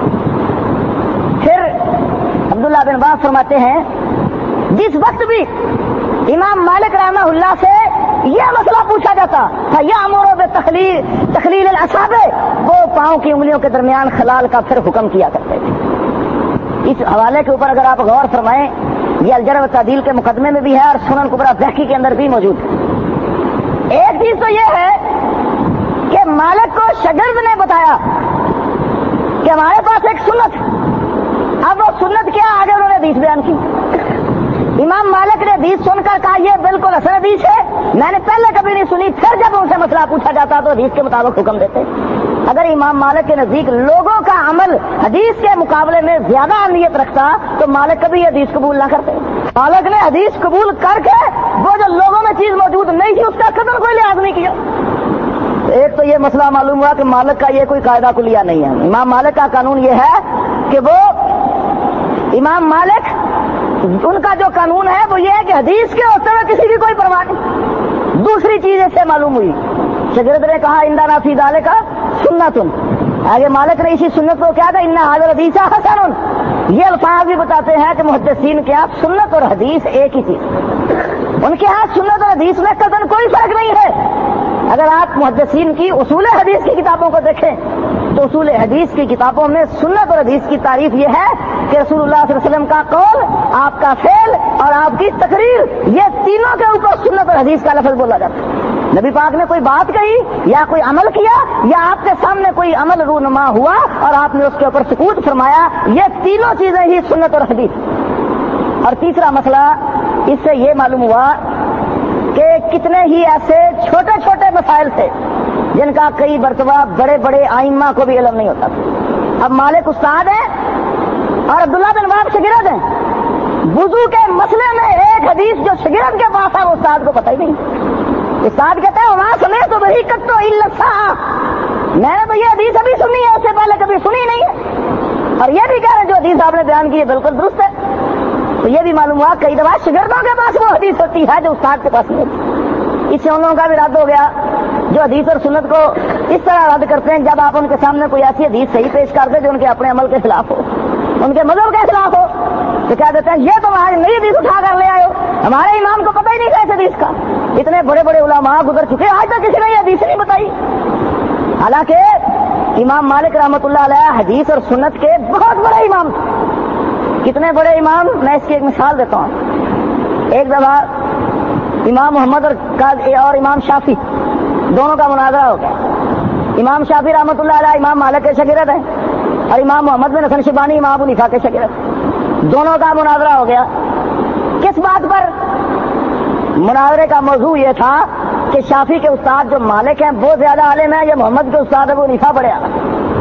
پھر عبداللہ بن عباس فرماتے ہیں جس وقت بھی امام مالک رحمہ اللہ سے یہ مسئلہ پوچھا جاتا تھا یا امور بتخلیل تخلیل الاصابع، وہ پاؤں کی انگلیوں کے درمیان خلال کا پھر حکم کیا کرتے تھے. اس حوالے کے اوپر اگر آپ غور فرمائیں، یہ الجرح و تعدیل کے مقدمے میں بھی ہے اور سنن کبریٰ بہقی کے اندر بھی موجود ہے. ایک چیز تو یہ ہے کہ مالک کو شاگرد نے بتایا کہ ہمارے پاس ایک سنت، اب وہ سنت کیا، آگے انہوں نے حدیث بیان کی. امام مالک نے حدیث سن کر کہا یہ بالکل اصل حدیث ہے، میں نے پہلے کبھی نہیں سنی. پھر جب ان سے مسئلہ پوچھا جاتا تو حدیث کے مطابق حکم دیتے. اگر امام مالک کے نزدیک لوگوں کا عمل حدیث کے مقابلے میں زیادہ اہمیت رکھتا تو مالک کبھی حدیث قبول نہ کرتے. مالک نے حدیث قبول کر کے وہ جو لوگوں میں چیز موجود نہیں تھی اس کا قدر کوئی لحاظ نہیں کیا. ایک تو یہ مسئلہ معلوم ہوا کہ مالک کا یہ کوئی قاعدہ کلیہ نہیں ہے. امام مالک کا قانون یہ ہے کہ وہ امام مالک ان کا جو قانون ہے وہ یہ ہے کہ حدیث کے ہوتے ہوئے کسی کی کوئی پرواہ نہیں. دوسری چیز اس سے معلوم ہوئی، شاگرد نے کہا اندانا فی ذالک سنتن، آگے مالک نے اسی سنت کو کیا تھا ان ھذا الحدیث حسن. یہ الفاظ بھی بتاتے ہیں کہ محدثین کے ہاں سنت اور حدیث ایک ہی چیز، ان کے ہاں سنت اور حدیث میں قطعاً کوئی فرق نہیں ہے. اگر آپ محدثین کی اصول حدیث کی کتابوں کو دیکھیں تو اصول حدیث کی کتابوں میں سنت اور حدیث کی تعریف یہ ہے کہ رسول اللہ صلی اللہ علیہ وسلم کا قول، آپ کا فعل اور آپ کی تقریر، یہ تینوں کے اوپر سنت اور حدیث کا لفظ بولا جاتا ہے. نبی پاک نے کوئی بات کہی یا کوئی عمل کیا یا آپ کے سامنے کوئی عمل رونما ہوا اور آپ نے اس کے اوپر سکوت فرمایا، یہ تینوں چیزیں ہی سنت اور حدیث. اور تیسرا مسئلہ اس سے یہ معلوم ہوا کہ کتنے ہی ایسے چھوٹے چھوٹے مسائل تھے جن کا کئی مرتبہ بڑے بڑے آئمہ کو بھی علم نہیں ہوتا. اب مالک استاد ہے اور عبداللہ بن وہب شاگرد ہیں. وضو کے مسئلے میں ایک حدیث جو شاگرد کے پاس ہے وہ استاد کو پتہ ہی نہیں. استاد کہتا ہے وہاں سمے تو بہی کت تو میں نے تو یہ حدیث ابھی سنی ہے، اس سے پہلے کبھی سنی نہیں ہے. اور یہ بھی کہہ رہے ہیں جو حدیث آپ نے بیان کی ہے بالکل درست ہے. تو یہ بھی معلوم ہوا کئی دفعہ شاگردوں کے پاس وہ حدیث ہوتی ہے جو استاد کے پاس نہیں. اس سے ان لوگوں کا بھی رد ہو گیا جو حدیث اور سنت کو اس طرح رد کرتے ہیں جب آپ ان کے سامنے کوئی ایسی حدیث صحیح پیش کر دیں جو ان کے اپنے عمل کے خلاف ہو، ان کے مذہب کے خلاف ہو، تو کہہ دیتے ہیں یہ تو آج نئی حدیث اٹھا کر لے آئے ہو، ہمارے امام کو پتہ ہی نہیں تھا اس حدیث کا. اتنے بڑے بڑے علماء گزر چکے آج تک کسی نے یہ حدیث نہیں بتائی. حالانکہ امام مالک رحمۃ اللہ علیہ حدیث اور سنت کے بہت بڑے امام تھے. کتنے بڑے امام، میں اس کی ایک مثال دیتا ہوں. ایک دفعہ امام محمد اور امام شافی دونوں کا مناظرہ ہو گیا. امام شافی رحمۃ اللہ علیہ امام مالک کے شاگرد ہیں اور امام محمد بن حسن شیبانی امام ابو حنیفہ کے شاگرد. دونوں کا مناظرہ ہو گیا. کس بات پر؟ مناظرے کا موضوع یہ تھا کہ شافی کے استاد جو مالک ہیں وہ زیادہ عالم ہیں یا محمد کے استاد ابو حنیفہ بڑے عالم.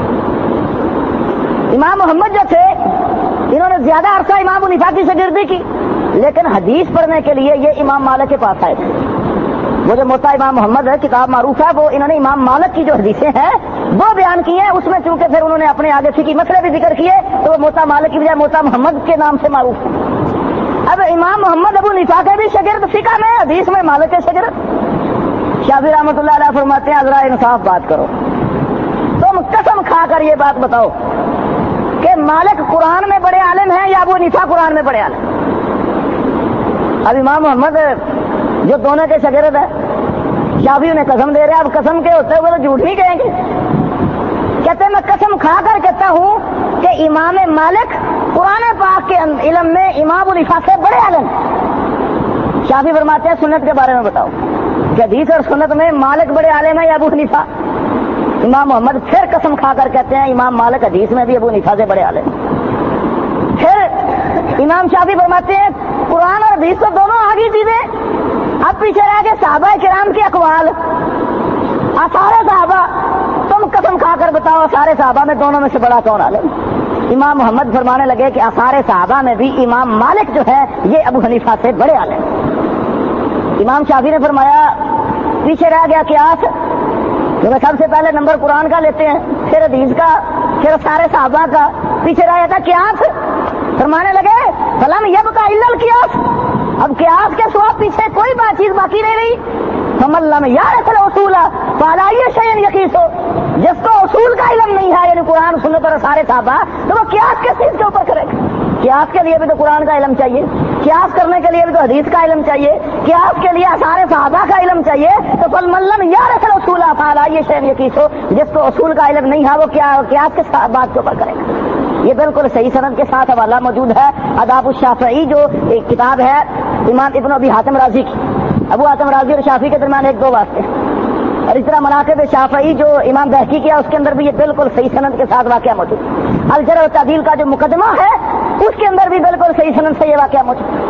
امام محمد جو تھے انہوں نے زیادہ عرصہ امام ابو حنیفہ کی شاگردی کی، لیکن حدیث پڑھنے کے لیے یہ امام مالک کے پاس آئے تھے. وہ جو موطا امام محمد ہے کتاب معروف ہے، وہ انہوں نے امام مالک کی جو حدیثیں ہیں وہ بیان کی ہیں. اس میں چونکہ پھر انہوں نے اپنے آگے فقہی مسئلے بھی ذکر کیے تو وہ موطا مالک کی بجائے موطا محمد کے نام سے معروف ہے. اب امام محمد ابو حنیفہ کے بھی شاگرد فقہ میں، حدیث میں مالک کے شاگرد. شافعی رحمۃ اللہ علیہ فرماتے ہیں ذرا انصاف بات کرو، تم قسم کھا کر یہ بات بتاؤ کہ مالک قرآن میں بڑے عالم ہیں یا ابو حنیفہ قرآن میں بڑے عالم. اب امام محمد جو دونوں کے شاگرد ہیں، شافعی انہیں قسم دے رہے ہیں. اب قسم کے ہوتے ہوئے تو جھوٹ نہیں کہیں گے. کہتے ہیں میں قسم کھا کر کہتا ہوں کہ امام مالک قرآن پاک کے علم میں امام ابو حنیفہ سے بڑے عالم. شافعی فرماتے ہیں سنت کے بارے میں بتاؤ کہ حدیث اور سنت میں مالک بڑے عالم ہیں یا ابو حنیفہ. امام محمد پھر قسم کھا کر کہتے ہیں امام مالک حدیث میں بھی ابو حنیفہ سے بڑے عالم. پھر امام شافعی فرماتے ہیں قرآن اور حدیث تو دونوں آگے چیزیں، اب پیچھے رہ کے صحابہ کرام کے اقوال، سارے صحابہ، تم قسم کھا کر بتاؤ سارے صحابہ میں دونوں میں سے بڑا کون عالم. امام محمد فرمانے لگے کہ آثار صحابہ میں بھی امام مالک جو ہے یہ ابو حنیفہ سے بڑے عالم. امام شافعی نے فرمایا پیچھے رہ گیا قیاس، کیونکہ سب سے پہلے نمبر قرآن کا لیتے ہیں، پھر حدیث کا، پھر سارے صحابہ کا، پیچھے رہ جاتا قیاس. فرمانے لگے فلم یبقى الا القیاس، اب قیاس کے سوا پیچھے کوئی بات چیز باقی نہیں رہی. فمن لم یعرف الاصول فعلى اي شيء يقيس، جس کو اصول کا علم نہیں ہے یعنی قرآن سنت اور سارے صحابہ، تو وہ قیاس کس چیز کے اوپر کرے گا؟ قیاس کے لیے بھی تو قرآن کا علم چاہیے، قیاس کرنے کے لیے بھی تو حدیث کا علم چاہیے، قیاس کے لیے سارے صحابہ کا علم چاہیے. تو فمن لم یعرف الاصول فعلى اي شيء يقيس، جس کو اصول کا علم نہیں ہے وہ کیا قیاس کس بات کے اوپر کرے گا؟ یہ بالکل صحیح سند کے ساتھ حوالہ موجود ہے. آداب الشافعی جو ایک کتاب ہے امام ابن ابی حاتم رازی کی، ابو حاتم رازی اور شافعی کے درمیان ایک دو واسطے، اور اس طرح مناقب شافعی جو امام بہقی کیا اس کے اندر بھی یہ بالکل صحیح سند کے ساتھ واقعہ موجود ہے. الجرح و تعدیل کا جو مقدمہ ہے اس کے اندر بھی بالکل صحیح سند سے یہ واقعہ موجود ہے.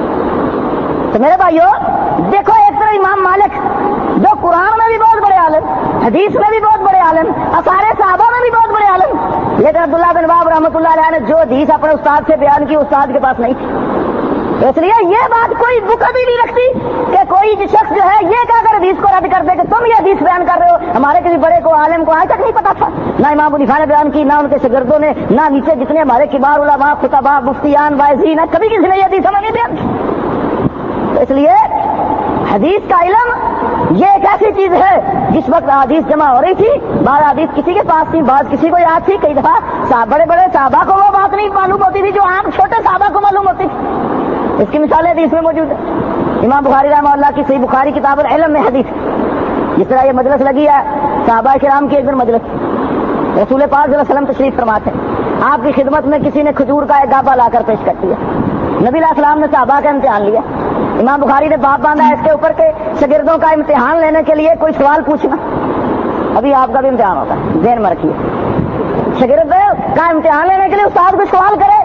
تو میرے بھائیو دیکھو، ایک طرح امام مالک جو قرآن میں بھی بہت بڑے عالم، حدیث میں بھی بہت بڑے عالم، سارے صحابہ میں بھی بہت بڑے عالم، لیکن عبداللہ بن وہب رحمۃ اللہ علیہ نے جو حدیث اپنے استاد سے بیان کی استاد کے پاس نہیں تھی. تو اس لیے یہ بات کوئی بک بھی نہیں رکھتی کہ کوئی شخص جو ہے یہ کہہ کر حدیث کو رد کر دے کہ تم یہ حدیث بیان کر رہے ہو. ہمارے کسی بڑے کو عالم کو آج تک نہیں پتا تھا، نہ امام ابو حنیفہ نے بیان کی، نہ ان کے شاگردوں نے، نہ نیچے جتنے ہمارے کبار علماء، خطباء، مفتیان، واعظین، کبھی کسی نے یہ حدیث ہمیں نہیں بیان کی. تو اس لیے حدیث کا علم یہ ایک ایسی چیز ہے جس وقت حدیث جمع ہو رہی تھی، بعض حدیث کسی کے پاس تھی، بعض کسی کو یاد تھی. کئی دفعہ بڑے بڑے صحابہ کو وہ بات نہیں معلوم ہوتی تھی جو عام چھوٹے صحابہ کو معلوم ہوتی تھی. اس کی مثالیں حدیث میں موجود ہے. امام بخاری رحمہ اللہ کی صحیح بخاری کتاب العلم میں حدیث، جس طرح یہ مجلس لگی ہے صحابہ کرام کی ایک دن مجلس، رسول پاک صلی اللہ علیہ وسلم تشریف فرماتے ہیں، آپ کی خدمت میں کسی نے کھجور کا ایک گابا لا کر پیش کر دیا. نبی علیہ السلام نے صحابہ کا امتحان لیا. امام بخاری نے باب باندھا اس کے اوپر کے شاگردوں کا امتحان لینے کے لیے کوئی سوال پوچھنا. ابھی آپ کا بھی امتحان ہوتا ہے، ذہن میں رکھیے. شاگرد کا امتحان لینے کے لیے استاد کو سوال کرے.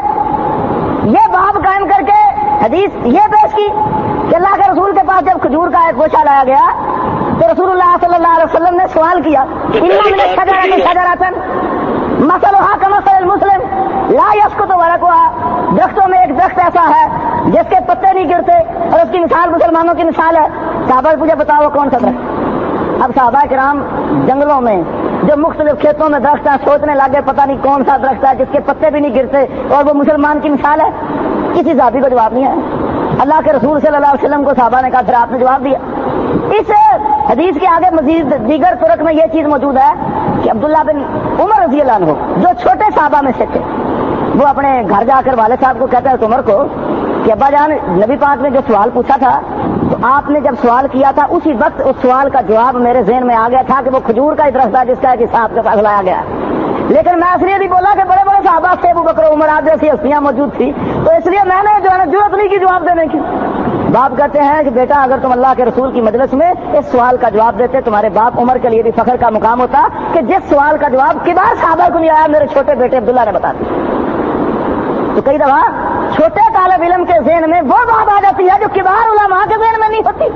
یہ باب قائم کر کے حدیث یہ پیش کی کہ اللہ کے رسول کے پاس جب کھجور کا ایک گوشہ لایا گیا تو رسول اللہ صلی اللہ علیہ وسلم نے سوال کیا، مثلھا کمثل المسلم لا یسقط ورقھا، درختوں میں ایک درخت ایسا ہے جس کے پتے نہیں گرتے اور اس کی مثال مسلمانوں کی مثال ہے. صحابہ نے پوچھا بتاؤ کون سا درخت؟ اب صحابہ کرام جنگلوں میں جو مختلف کھیتوں میں درخت ہیں سوچنے لگے پتہ نہیں کون سا درخت ہے جس کے پتے بھی نہیں گرتے اور وہ مسلمان کی مثال ہے. کسی صحابی کو جواب نہیں ہے. اللہ کے رسول صلی اللہ علیہ وسلم کو صحابہ نے کہا، پھر آپ نے جواب دیا. اس حدیث کے آگے مزید دیگر طرق میں یہ چیز موجود ہے کہ عبداللہ بن عمر رضی اللہ عنہ جو چھوٹے صحابہ میں سے تھے، وہ اپنے گھر جا کر والد صاحب کو کہتا ہے عمر کو کہ ابا جان نبی پاک نے جو سوال پوچھا تھا تو آپ نے جب سوال کیا تھا اسی وقت اس سوال کا جواب میرے ذہن میں آ گیا تھا کہ وہ کھجور کا ہی درخت ہے جس کا کہ صاحب کے پاس لایا گیا، لیکن میں اس لیے نہیں بولا کہ بڑے بڑے صحابہ سے ابو بکر عمر آپ جیسی ہستیاں موجود تھی تو اس لیے میں نے جو ہے نا ضرورت نہیں کی جواب دینے کی. باپ کہتے ہیں کہ بیٹا اگر تم اللہ کے رسول کی مجلس میں اس سوال کا جواب دیتے تمہارے باپ عمر کے لیے بھی فخر کا مقام ہوتا کہ جس سوال کا جواب کبار صحابہ کو نہیں آیا میرے چھوٹے بیٹے عبداللہ نے بتا دیا. تو کئی دفعہ چھوٹے طالب علم کے ذہن میں وہ بات آ جاتی ہے جو کبار علماء کے ذہن میں نہیں ہوتی.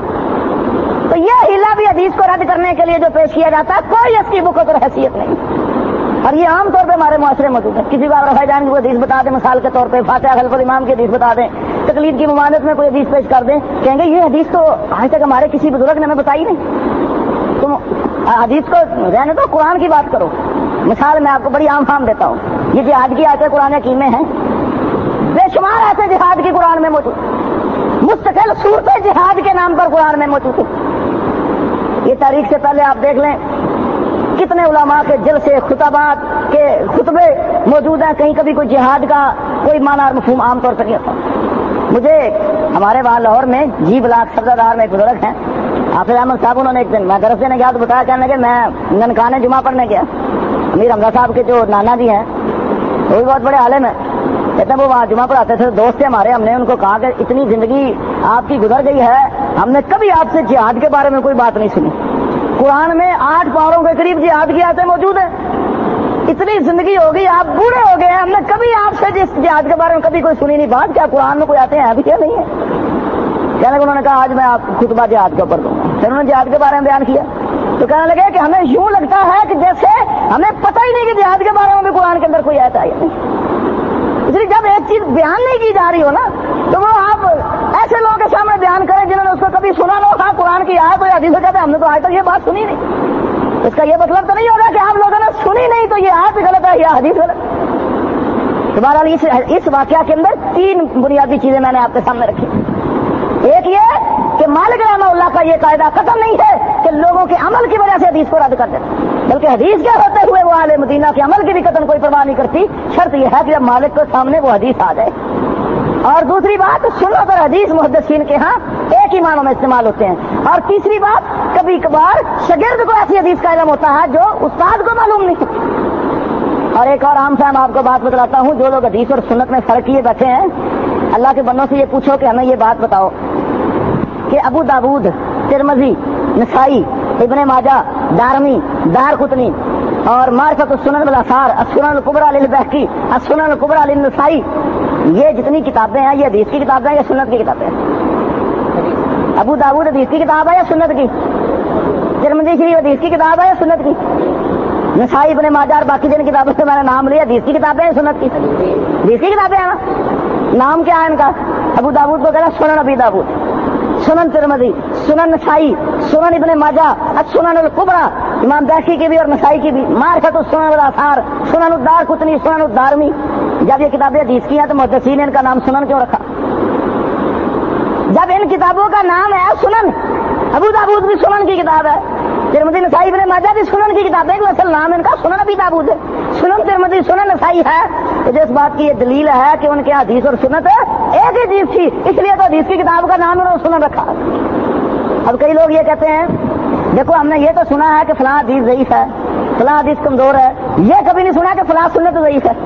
تو یہ ہیلا بھی حدیث کو رد کرنے کے لیے جو پیش کیا جاتا ہے کوئی اس کی بکوں پر حیثیت نہیں، اور یہ عام طور پہ ہمارے معاشرے موجود ہے. کسی کو آپ رفع جان کی حدیث بتا دیں مثال کے طور پہ، فاتحہ خلف الامام کی حدیث بتا دیں، تقلید کی ممانعت میں کوئی حدیث پیش کر دیں، کہیں گے یہ حدیث تو آج تک ہمارے کسی بزرگ نے ہمیں بتائی نہیں. تم حدیث کو رہنے دو، قرآن کی بات کرو. مثال میں آپ کو بڑی عام فام دیتا ہوں، یہ جہاد کی آیتیں قرآن حکیم میں ہیں، بے شمار ایسے جہاد کی قرآن میں موجود، مستقل صورتیں جہاد کے نام پر قرآن میں موجود ہے. یہ تاریخ سے پہلے آپ دیکھ لیں کتنے علماء کے جلسے خطبات کے خطبے موجود ہیں، کہیں کبھی کوئی جہاد کا کوئی معنی اور مفہوم عام طور پر نہیں ہوتا. مجھے ہمارے وہاں لاہور میں جی بلاک سبزادار میں ایک بزرگ ہیں حافظ احمد صاحب، انہوں نے ایک دن میں درس دینے گیا تو بتایا کہنے کہ میں ننکانے جمعہ پڑھنے گیا. امیر حمزہ صاحب کے جو نانا جی ہیں وہ بھی بہت بڑے عالم ہیں، کہتے ہیں وہ وہاں جمعہ پڑھاتے تھے، دوست تھے ہمارے. ہم نے ان کو کہا کہ اتنی زندگی آپ کی گزر گئی ہے، ہم نے کبھی آپ سے جہاد کے بارے میں کوئی بات نہیں سنی. قرآن میں آٹھ پاروں کے قریب جہاد کی آیتیں موجود ہیں، اتنی زندگی ہو گئی آپ بوڑھے ہو گئے ہیں، ہم نے کبھی آپ سے جس جہاد کے بارے میں کبھی کوئی سنی نہیں بات. کیا قرآن میں کوئی آتے ہیں ابھی کیا نہیں ہے؟ کہنے کو انہوں نے کہا آج میں آپ خطبہ جہاد کے اوپر دوں گا. پھر انہوں نے جہاد کے بارے میں بیان کیا. تو کہنے لگے کہ ہمیں یوں لگتا ہے کہ جیسے ہمیں پتہ ہی نہیں کہ جہاد کے بارے میں بھی قرآن کے اندر کوئی آیت آئی نہیں. اس لیے جب ایک چیز بیان نہیں کی جا رہی ہو نا تو وہ آپ ایسے لوگوں کے سامنے بیان کریں جنہوں نے اس کو کبھی سنا نہ ہو. قرآن کی آیت ہو یا حدیث ہو کہتے ہیں ہم نے تو آج تک یہ بات سنی نہیں. اس کا یہ مطلب تو نہیں ہوگا کہ آپ لوگوں نے سنی نہیں تو یہ آیت غلط ہے یا حدیث غلط. بہرحال اس, اس واقعہ کے اندر تین بنیادی چیزیں میں نے آپ کے سامنے رکھی. ایک یہ کہ مالک رحمہ اللہ کا یہ قاعدہ ختم نہیں ہے کہ لوگوں کے عمل کی وجہ سے حدیث کو رد کر دیتے، بلکہ حدیث کے ہوتے ہوئے وہ اہل مدینہ کے عمل کی بھی قطعاً کوئی پرواہ نہیں کرتی. شرط یہ ہے کہ جب مالک کے سامنے وہ حدیث آ جائے. اور دوسری بات، سنت اور حدیث محدثین کے ہاں ایک ہی معنوں میں استعمال ہوتے ہیں. اور تیسری بات، کبھی کبھار شاگرد کو ایسی حدیث کا علم ہوتا ہے جو استاد کو معلوم نہیں. اور ایک اور عام فہم آپ کو بات بتلاتا ہوں. جو لوگ حدیث اور سنت میں فرق کیے بیٹھے ہیں، اللہ کے بندوں سے یہ پوچھو کہ ہمیں یہ بات بتاؤ کہ ابو داود، ترمذی، نسائی، ابن ماجہ، دارمی، دار قطنی اور معرفت السنن والآثار، السنن الکبریٰ للبیہقی، السنن الکبریٰ للنسائی، یہ جتنی کتابیں ہیں یہ حدیث کی کتابیں ہیں یا سنت کی کتابیں ہیں؟ ابو داود حدیث کی کتاب ہے یا سنت کی؟ ترمذی شریف حدیث کی کتاب ہے یا سنت کی؟ نسائی، ابن ماجہ اور باقی جن کتابوں سے میں نے نام لیا، حدیث کی کتابیں ہیں سنت کی؟ حدیث کی کتابیں ہیں نا. نام کیا ہے ان کا؟ ابو داود کو کہنا سنن ابی داود، سنن ترمذی، سنن نسائی، سنن ابن ماجہ، السنن الکبریٰ امام بیہقی کی بھی اور نسائی کی بھی، معرفت السنن والآثار، سنن الدار قطنی، سنن الدارمی. جب یہ کتابیں حدیث کی ہیں تو محدثین نے ان کا نام سنن کیوں رکھا؟ جب ان کتابوں کا نام ہے سنن، ابو داود بھی سنن کی کتاب ہے، ترمذی، نسائی، ابن ماجہ بھی سنن کی کتاب ہے، اصل نام ان کا سنن ابی داود ہے. سنن ترمذی، سنن نسائی ہے تو جس بات کی یہ دلیل ہے کہ ان کے حدیث اور سنت ایک ہی چیز تھی، اس لیے تو حدیث کی کتاب کا نام انہوں نے سنن رکھا. اب کئی لوگ یہ کہتے ہیں دیکھو ہم نے یہ تو سنا ہے کہ فلاں حدیث ضعیف ہے، فلاں حدیث کمزور ہے، یہ کبھی نہیں سنا کہ فلاں سنت ضعیف ہے.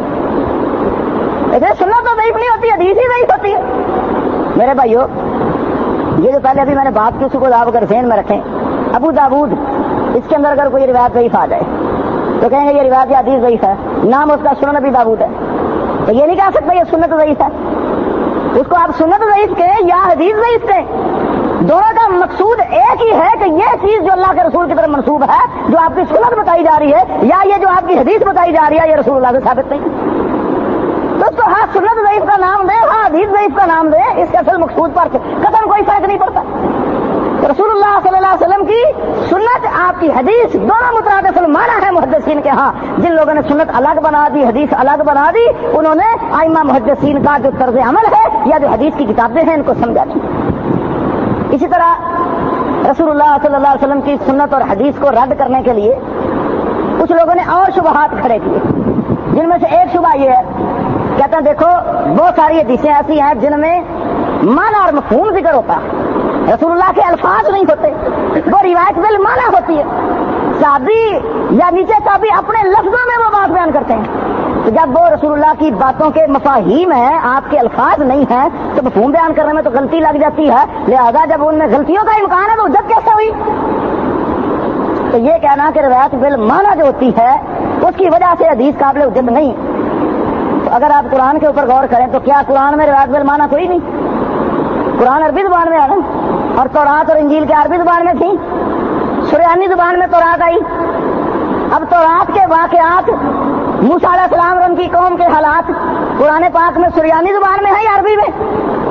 سنت تو ضعیف نہیں ہوتی، حدیث ہی ضعیف ہوتی ہے. میرے بھائیو، یہ جو پہلے ابھی میں نے بات کی اس کو آپ اگر ذہن میں رکھیں. ابو داود، اس کے اندر اگر کوئی روایت ضعیف آ جائے تو کہیں گے یہ روایت یا حدیث ضعیف ہے، نام اس کا سنن ابی داود ہے، تو یہ نہیں کہہ سکتے یہ سنت ضعیف ہے. اس کو آپ سنت ضعیف کہیں یا حدیث ضعیف کہیں، دونوں کا مقصود ایک ہی ہے کہ یہ چیز جو اللہ کے رسول کی طرف منسوب ہے، جو آپ کی سنت بتائی جا رہی ہے یا یہ جو آپ کی حدیث بتائی جا رہی ہے، یہ رسول اللہ سے ثابت نہیں. تو اس کو ہاں سنت ضعیف کا نام دے، ہاں حدیث ضعیف کا نام دے، اس کے اصل مقصود پر قطعاً کوئی فرق نہیں پڑتا. رسول اللہ صلی اللہ علیہ وسلم کی سنت، آپ کی حدیث، دونوں مترادف المعنی ہے محدثین کے ہاں. جن لوگوں نے سنت الگ بنا دی، حدیث الگ بنا دی، انہوں نے ائمہ محدثین کا جو طرز عمل ہے یا جو حدیث کی کتابیں ہیں ان کو سمجھا نہیں. اسی طرح رسول اللہ صلی اللہ علیہ وسلم کی سنت اور حدیث کو رد کرنے کے لیے کچھ لوگوں نے اور شبہات کھڑے کیے، جن میں سے ایک شبہ یہ ہے، کہتے ہیں دیکھو بہت ساری حدیثیں ایسی ہیں جن میں معنی اور مفہوم ذکر ہوتا ہے، رسول اللہ کے الفاظ نہیں ہوتے، وہ روایت بالمعنی ہوتی ہے. صحابی یا نیچے صحابی اپنے لفظوں میں وہ بات بیان کرتے ہیں. تو جب وہ رسول اللہ کی باتوں کے مفاہیم ہیں، آپ کے الفاظ نہیں ہیں، تو مفہوم بیان کرنے میں تو غلطی لگ جاتی ہے. لہذا جب ان میں غلطیوں کا امکان ہے تو حجت کیسے ہوئی؟ تو یہ کہنا کہ روایت بالمعنی جو ہوتی ہے اس کی وجہ سے حدیث قابل حجت نہیں. تو اگر آپ قرآن کے اوپر غور کریں تو کیا قرآن میں روایت بالمعنی کوئی نہیں؟ قرآن عربی زبان میں آ رہا اور تورات اور انجیل کے عربی زبان میں تھی، سریانی زبان میں تورات آئی. اب تورات کے واقعات، موسیٰ علیہ السلام اور ان کی قوم کے حالات قرآن پاک میں سریانی زبان میں ہے یا عربی میں؟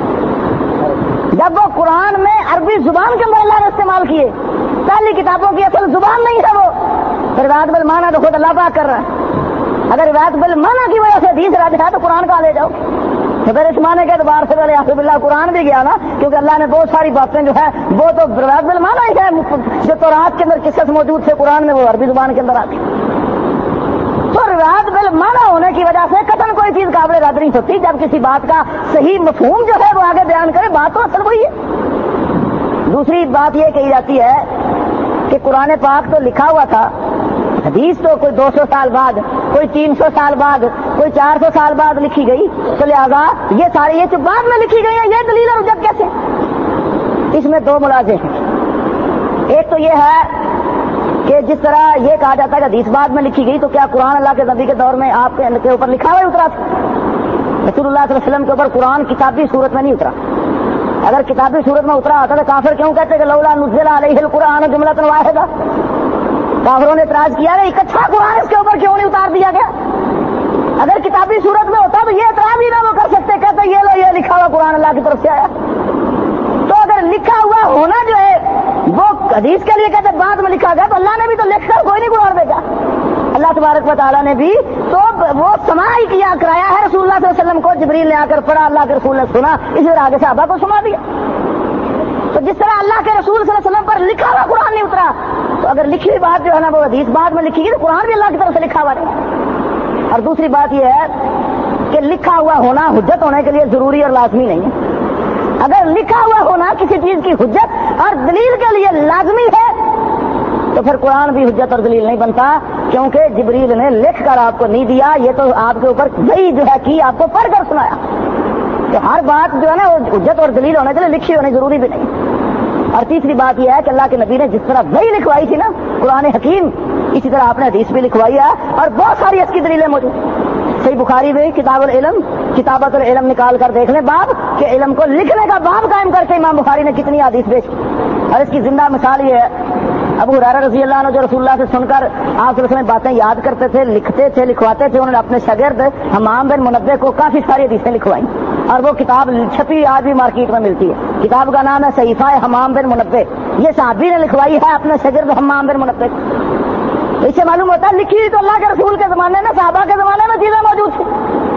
جب وہ قرآن میں عربی زبان کے اندر اللہ نے استعمال کیے، پہلی کتابوں کی اصل زبان نہیں ہے وہ، روایت بالمعنی تو خود اللہ پاک کر رہا ہے. اگر روایت بالمعنی کی وجہ سے حدیث رد ہے تو قرآن کا لے جاؤ. تو پھر اس معنی کے اعتبار سے پہلے آصف اللہ قرآن بھی گیا نا، کیونکہ اللہ نے بہت ساری باتیں جو ہے وہ تو روایت بالمعنی ہی ہے، جو تورات کے اندر قصص موجود تھے قرآن میں وہ عربی زبان کے اندر آتی. تو روایت بالمعنی ہونے کی وجہ سے قطعاً کوئی چیز قابل رد نہیں ہوتی. جب کسی بات کا صحیح مفہوم جو ہے وہ آگے بیان کرے، بات تو اصل وہی ہے. دوسری بات یہ کہی جاتی ہے کہ قرآن پاک تو لکھا ہوا تھا، حدیث تو کوئی دو سو سال بعد، کوئی تین سو سال بعد، کوئی چار سو سال بعد لکھی گئی، تو لہٰذا یہ ساری یہ جو بعد میں لکھی گئی ہے یہ دلیل اور حجت کیسے؟ اس میں دو ملاحظے ہیں. ایک تو یہ ہے کہ جس طرح یہ کہا جاتا ہے کہ حدیث بعد میں لکھی گئی، تو کیا قرآن اللہ کے نبی کے دور میں آپ کے اوپر لکھا ہوا اترا تھا؟ رسول اللہ صلی اللہ علیہ وسلم کے اوپر قرآن کتابی صورت میں نہیں اترا. اگر کتابی صورت میں اترا ہوتا تو کافر کیوں کہتے کہ لولا نزل علیہ القرآن جملۃ واحدہ؟ کافروں نے اعتراض کیا کہ اکٹھا قرآن اس کے اوپر کیوں نہیں اتار دیا گیا؟ اگر کتابی صورت میں ہوتا تو یہ اعتراض ہی نہ وہ کر سکتے، کہتے یہ لو یہ لکھا ہوا قرآن اللہ کی طرف سے آیا۔ تو اگر لکھا ہوا ہونا جو ہے وہ حدیث کے لیے کہتے بعد میں لکھا گیا، تو اللہ نے بھی تو لکھ کر کوئی نہیں قرآن بھیجا، اللہ تبارک و تعالیٰ نے بھی تو وہ سما ہی کیا کرایا ہے رسول اللہ صلی اللہ علیہ وسلم کو، جبریل نے آ کر پڑھا، اللہ کے رسول نے سنا، اسی طرح آگے صحابہ کو سنا دیا۔ تو جس طرح اللہ کے رسول صلی اللہ علیہ وسلم پر لکھا ہوا قرآن نہیں اترا، تو اگر لکھی ہوئی بات جو ہے نا وہ حدیث بعد میں لکھی گئی تو قرآن بھی اللہ کی طرف سے لکھا ہوا نہیں۔ اور دوسری بات یہ ہے کہ لکھا ہوا ہونا حجت ہونے کے لیے ضروری اور لازمی نہیں ہے۔ اگر لکھا ہوا ہونا کسی چیز کی حجت اور دلیل کے لیے لازمی ہے تو پھر قرآن بھی حجت اور دلیل نہیں بنتا، کیونکہ جبریل نے لکھ کر آپ کو نہیں دیا، یہ تو آپ کے اوپر وہی جو ہے کی آپ کو پڑھ کر سنایا۔ تو ہر بات جو ہے نا وہ حجت اور دلیل ہونے کے لیے لکھی ہونے ضروری بھی نہیں۔ اور تیسری بات یہ ہے کہ اللہ کے نبی نے جس طرح وہی لکھوائی تھی نا قرآن حکیم، اسی طرح آپ نے حدیث بھی لکھوائی ہے، اور بہت ساری اس کی دلیلیں موجود۔ صحیح بخاری میں کتاب العلم کتابت العلم نکال کر دیکھ لیں باب کہ علم کو لکھنے کا باب قائم کر کے امام بخاری نے کتنی حدیث بیچ کی، اور اس کی زندہ مثال یہ ہے ابو ہریرہ رضی اللہ عنہ جو رسول اللہ سے سن کر آپ صلی اللہ علیہ وسلم باتیں یاد کرتے تھے، لکھتے تھے، لکھواتے تھے، انہوں نے اپنے شاگرد حمام بن منبہ کو کافی ساری حدیثیں لکھوائیں، اور وہ کتاب چھپی آج بھی مارکیٹ میں ملتی ہے۔ کتاب کا نام ہے صحیفہ حمام بن منبہ، یہ صحابی نے لکھوائی ہے اپنے شاگرد حمام بن منبہ کو۔ اس سے معلوم ہوتا ہے لکھی تو اللہ کے رسول کے زمانے میں، صحابہ کے زمانے میں چیزیں موجود تھیں۔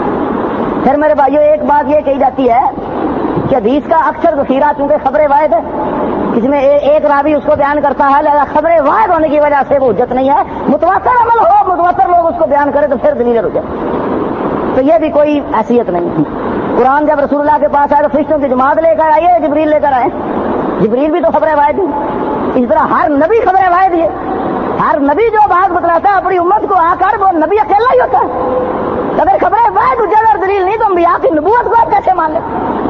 پھر میرے بھائیوں ایک بات یہ کہی جاتی ہے کہ حدیث کا اکثر ذخیرہ چونکہ خبر واحد ہے، اس میں ایک راوی اس کو بیان کرتا ہے، لہذا خبر واحد ہونے کی وجہ سے وہ حجت نہیں ہے۔ متواتر عمل ہو، متواتر لوگ اس کو بیان کرے تو پھر دلیل حجت، تو یہ بھی کوئی حیثیت نہیں ہے۔ قرآن جب رسول اللہ کے پاس آئے تو فرشتوں کی جماعت لے کر آئیے، جبریل لے کر آئے، جبریل بھی تو خبر واحد ہے، اس طرح ہر نبی خبر واحد ہے۔ ہر نبی جو بات بتلاتا ہے اپنی امت کو آ کر، وہ نبی اکیلا ہی ہوتا ہے۔ اگر خبریں واحد حجت اور دلیل نہیں تو انبیاء کی نبوت کو آپ کیسے مان لیں؟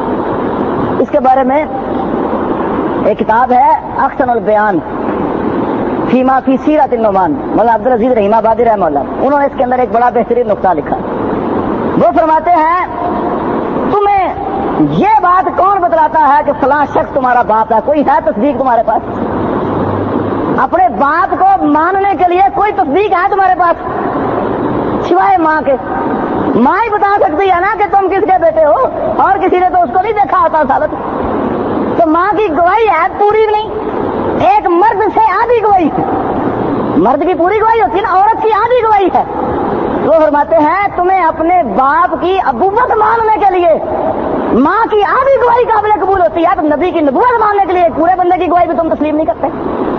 اس کے بارے میں ایک کتاب ہے احسن البیان فیما فی سیرت النعمان، مولانا عبدالعزیز رحیم آبادی رحمہ اللہ، انہوں نے اس کے اندر ایک بڑا بہترین نقطہ لکھا۔ وہ فرماتے ہیں تمہیں یہ بات کون بتلاتا ہے کہ فلاں شخص تمہارا باپ ہے؟ کوئی ہے تصدیق تمہارے پاس؟ اپنے باپ کو ماننے کے لیے کوئی تصدیق ہے تمہارے پاس سوائے ماں کے؟ ماں ہی بتا سکتی ہے نا کہ تم کس کے بیٹے ہو، اور کسی نے تو اس کو نہیں دیکھا ہوتا ثابت۔ تو ماں کی گواہی ہے پوری نہیں، ایک مرد سے آدھی گواہی، مرد کی پوری گواہی ہوتی ہے نا، عورت کی آدھی گواہی ہے۔ وہ فرماتے ہیں تمہیں اپنے باپ کی ابوت ماننے کے لیے ماں کی آدھی گواہی قابل قبول ہوتی ہے، تو نبی کی نبوت ماننے کے لیے پورے بندے کی گواہی بھی تم تسلیم نہیں کرتے۔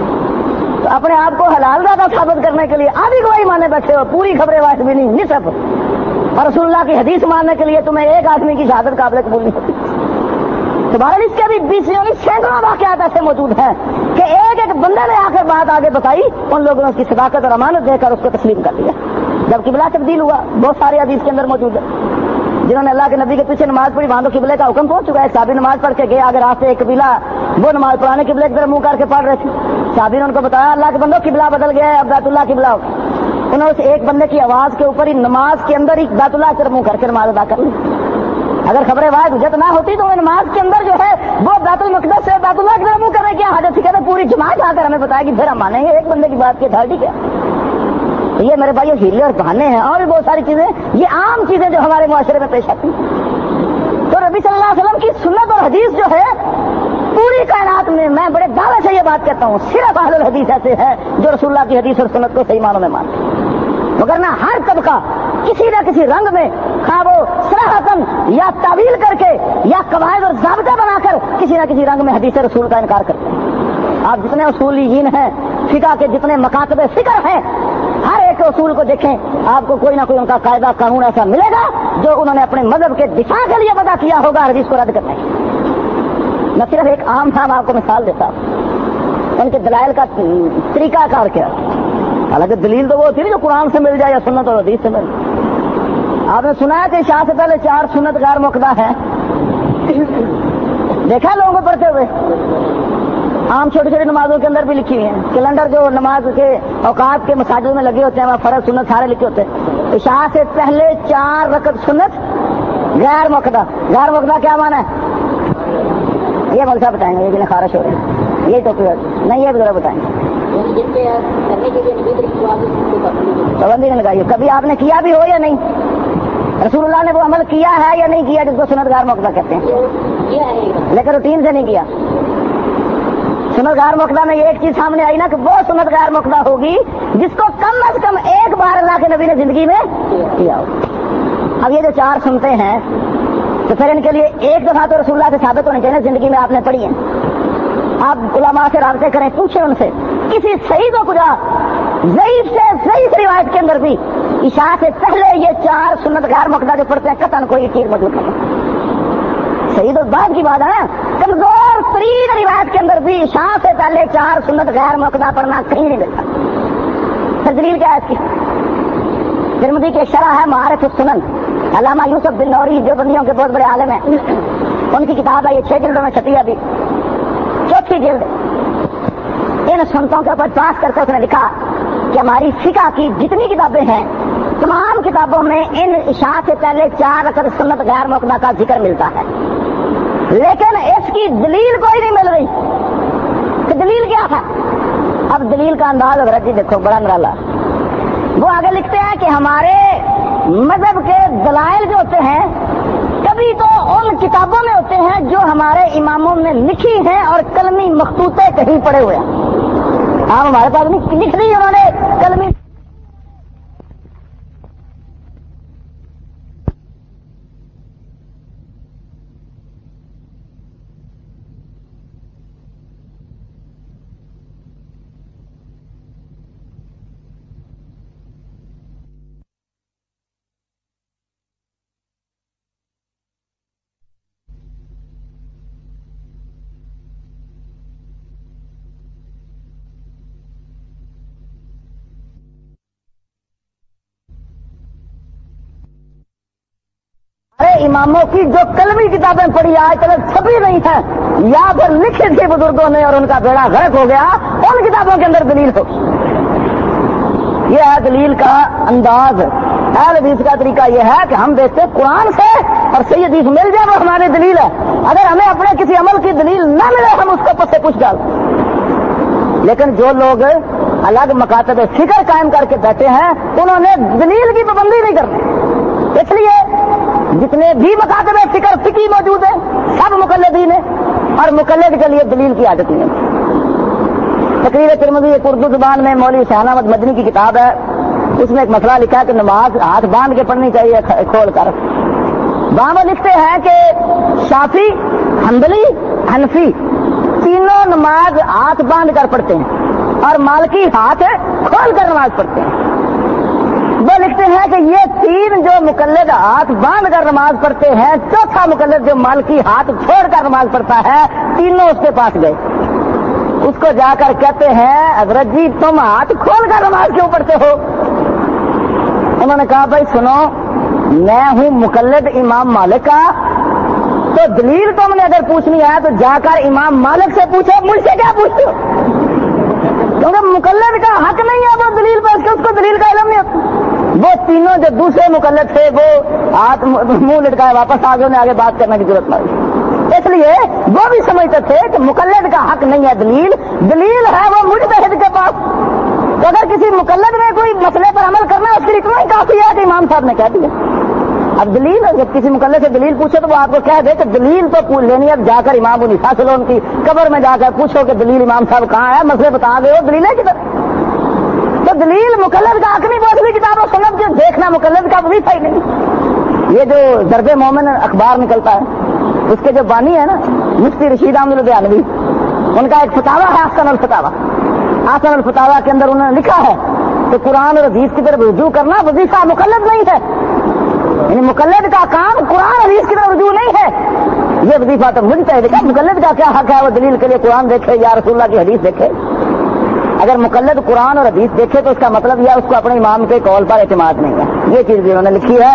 تو اپنے آپ کو حلال زیادہ ثابت کرنے کے لیے آدھی گواہی مانے بیٹھے ہو، پوری خبریں واحد بھی نہیں، نصف۔ اور رسول اللہ کی حدیث ماننے کے لیے تمہیں ایک آدمی کی شہادت قابل قبول نہیں ہوتی۔ تمہارے اس کے بھی بیس سینکڑوں واقعات ایسے موجود ہیں کہ ایک ایک بندے نے آ کر بات آگے بتائی، ان لوگوں نے اس کی صداقت اور امانت دے کر اس کو تسلیم کر دیا۔ جب قبلہ تبدیل ہوا، بہت سارے حدیث کے اندر موجود ہے، جنہوں نے اللہ کے نبی کے پیچھے نماز پڑھی وہاں تو قبلے کا حکم پہنچ چکا ہے۔ صحابی نماز پڑھ کے گئے، اگر راستے ایک قبیلہ وہ نماز پڑھانے قبلے کی طرف منہ کر کے پڑھ رہے تھے، صحابی نے ان کو بتایا اللہ کے بندو قبلہ بدل گیا ہے، اب بیت اللہ قبلہ ہو۔ انہوں نے ایک بندے کی آواز کے اوپر ہی نماز کے اندر ہی بیت اللہ کی طرف منہ کر کے نماز ادا کر لی۔ اگر خبر واحد حجت نہ ہوتی تو نماز کے اندر جو ہے وہ بیت المقدس سے بیت اللہ کی طرف منہ کرنے کی حاجت تھی، کہتے پوری جماعت آ کر ہمیں بتایا کہ پھر ہم مانیں گے ایک بندے کی بات کی اتھارٹی کیا؟ یہ میرے بھائی ہیلے اور بہانے ہیں، اور بھی بہت ساری چیزیں، یہ عام چیزیں جو ہمارے معاشرے میں پیش آتی ہیں۔ تو نبی صلی اللہ علیہ وسلم کی سنت اور حدیث جو ہے پوری کائنات میں، میں بڑے دعوے سے یہ بات کہتا ہوں، صرف اہل الحدیث ایسے ہیں جو رسول اللہ کی حدیث اور سنت کو صحیح معنوں میں مانتے ہیں، مگر نہ ہر طبقہ کسی نہ کسی رنگ میں، خواہ وہ صراحتاً یا تعویل کر کے یا قواعد اور ضابطے بنا کر کسی نہ کسی رنگ میں حدیث رسول کا انکار کرتے ہیں۔ آپ جتنے اصولیین ہیں، فقہ کے جتنے مکاتب فکر ہیں، ہر ایک اصول کو دیکھیں، آپ کو کوئی نہ کوئی ان کا قاعدہ قانون ایسا ملے گا جو انہوں نے اپنے مذہب کے دفاع کے لیے وضع کیا ہوگا حدیث کو رد کرنے کی۔ میں صرف ایک عام عام آپ کو مثال دیتا ہوں، ان کے دلائل کا طریقہ کار کیا۔ حالانکہ دلیل تو وہ ہوتی ہے جو قرآن سے مل جائے یا سنت اور حدیث سے مل جائے۔ آپ نے سنا ہے کہ عشاء سے پہلے چار سنت غیر مؤکدہ ہیں، دیکھا لوگوں کو پڑھتے ہوئے؟ عام چھوٹی چھوٹی نمازوں کے اندر بھی لکھی ہوئی ہیں، کیلنڈر جو نماز کے اوقات کے مساجد میں لگے ہوتے ہیں وہاں فرض سنت سارے لکھے ہوتے ہیں۔ عشاء سے پہلے چار رکعت سنت غیر مؤکدہ۔ غیر مؤکدہ کیا معنی ہے؟ یہ مولوی صاحب بتائیں گے، یہ جنہیں خارش ہو رہی ہے، یہی تو نہیں، یہ بھی ذرا بتائیں گے۔ جن پہ کرنے کے لیے نہیں طریقے پابندی نہیں لگائی. کبھی آپ نے کیا بھی ہو یا نہیں؟ رسول اللہ نے وہ عمل کیا ہے یا نہیں کیا جس کو سنت گار موقع کہتے ہیں؟ لیکن روٹین سے نہیں کیا. سنت گار موقع میں یہ ایک چیز سامنے آئی نا کہ وہ سنت گار موقع ہوگی جس کو کم از کم ایک بار اللہ کے نبی نے زندگی میں کیا ہو. اب یہ جو چار سنتے ہیں تو پھر ان کے لیے ایک دفعہ تو رسول اللہ سے ثابت ہونے چاہیے زندگی میں آپ نے پڑھی ہیں. آپ علماء سے رابطے کریں, پوچھیں ان سے کسی صحیح کو کجا ضعیف سے صحیح سے روایت کے اندر بھی عشاء سے پہلے یہ چار سنت گار موقع جو پڑھتے ہیں قطعاً کوئی چیز موجود نہیں. صحیح تو بعد کی بات ہے, کمزور ترین روایت کے اندر بھی عشاء سے پہلے چار سنت غیر موقع پڑھنا کہیں نہیں ملتا. پھر دلیل کیا ہے اس کی؟ ترمذی کی شرح ہے معارف السنن, علامہ یوسف بن نوری جو بندیوں کے بہت بڑے عالم ہیں, ان کی کتاب ہے, یہ چھ جلدوں میں چھپی ہے ابھی, چوتھی جلد. ان سنتوں کے اوپر پاس کر کے اس نے لکھا کہ ہماری فقہ کی جتنی کتابیں ہیں تمام کتابوں میں ان عشاء سے پہلے چار رکعت سنت غیر موقع کا ذکر ملتا ہے, لیکن اس کی دلیل کوئی نہیں مل رہی کہ دلیل کیا تھا. اب دلیل کا انداز حضرت جی دیکھو بڑا نرالا. وہ آگے لکھتے ہیں کہ ہمارے مذہب کے دلائل جو ہوتے ہیں کبھی تو ان کتابوں میں ہوتے ہیں جو ہمارے اماموں نے لکھی ہیں اور قلمی مخطوطے کہیں پڑے ہوئے ہیں. آپ ہمارے پاس نہیں لکھ رہی ہمارے قلمی. اماموں کی جو قلمی کتابیں پڑھی آج تک چھپی نہیں ہیں یا پھر لکھی تھی بزرگوں نے اور ان کا بیڑا غرق ہو گیا, ان کتابوں کے اندر دلیل ہو. یہ ہے دلیل کا انداز. اہل حدیث کا طریقہ یہ ہے کہ ہم دیکھتے قرآن سے اور صحیح حدیث مل جائے وہ ہماری دلیل ہے. اگر ہمیں اپنے کسی عمل کی دلیل نہ ملے ہم اس کو پس سے پوچھ ڈالتے. لیکن جو لوگ الگ مکاتب فکر قائم کر کے بیٹھے ہیں انہوں نے دلیل کی پابندی نہیں کرتی. اس لیے جتنے بھی مکاتب فکر فقی موجود ہیں سب مقلدین ہیں اور مقلد کے لیے دلیل کی عادت نہیں ہے. تقریر ترمذی ایک اردو زبان میں مولوی شاہان احمد مدنی کی کتاب ہے, اس میں ایک مسئلہ لکھا ہے کہ نماز ہاتھ باندھ کے پڑھنی چاہیے کھول کر. وہاں وہ لکھتے ہیں کہ شافی, حنبلی, حنفی تینوں نماز ہاتھ باندھ کر پڑھتے ہیں اور مالکی ہاتھ کھول کر نماز پڑھتے ہیں. وہ لکھتے ہیں کہ یہ تین جو مقلد ہاتھ باندھ کر نماز پڑھتے ہیں, چوتھا مقلد جو مالکی ہاتھ چھوڑ کر نماز پڑھتا ہے, تینوں اس کے پاس گئے. اس کو جا کر کہتے ہیں حضرت جی تم ہاتھ کھول کر نماز کیوں پڑھتے ہو؟ انہوں نے کہا بھائی سنو, میں ہوں مقلد امام مالک کا, تو دلیل تم نے اگر پوچھنی ہے تو جا کر امام مالک سے پوچھو, مجھ سے کیا پوچھتے ہو؟ کیونکہ مقلد کا حق نہیں ہے وہ دلیل پر, اس کو دلیل کا علم نہیں ہوتا. وہ تینوں جو دوسرے مقلد تھے وہ ہاتھ منہ لٹکائے واپس آگے انہیں آگے بات کرنے کی ضرورت نہیں. اس لیے وہ بھی سمجھتے تھے کہ مقلد کا حق نہیں ہے دلیل, دلیل ہے وہ مجتہد کے پاس. تو اگر کسی مقلد میں کوئی مسئلے پر عمل کرنا ہے اس کے لیے اتنا ہی کافی ہے کہ امام صاحب نے کہہ دیا. اب دلیل جب کسی مقلد سے دلیل پوچھے تو وہ آپ کو کہہ دے کہ دلیل تو لینی ہے, جا کر امام ابو حنیفہ سے لو, ان کی قبر میں جا کر پوچھو کہ دلیل امام صاحب کہاں ہے, مسئلے بتا دے دلیل ہے کدھر. تو دلیل مقلد کا حق نہیں, بہت سی کتابوں سنت کے دیکھنا مقلد کا وظیفہ ہی نہیں. یہ جو ضرب مومن اخبار نکلتا ہے اس کے جو بانی ہے نا مفتی رشید احمد لدھیانوی, ان کا ایک فتاوا ہے احسن الفتاوا. احسن الفتاوا کے اندر انہوں نے لکھا ہے کہ قرآن اور حدیث کی طرف رجوع کرنا وظیفہ مقلد نہیں ہے, یعنی مقلد کا کام قرآن حدیث کی طرف رجوع نہیں ہے, یہ وظیفہ تو مجتہد کا. مقلد کا کیا حق ہے وہ دلیل کے لیے قرآن دیکھے یا رسول اللہ کی حدیث دیکھے؟ اگر مقلد قرآن اور حدیث دیکھے تو اس کا مطلب یہ اس کو اپنے امام کے قول پر اعتماد نہیں ہے. یہ چیز بھی انہوں نے لکھی ہے.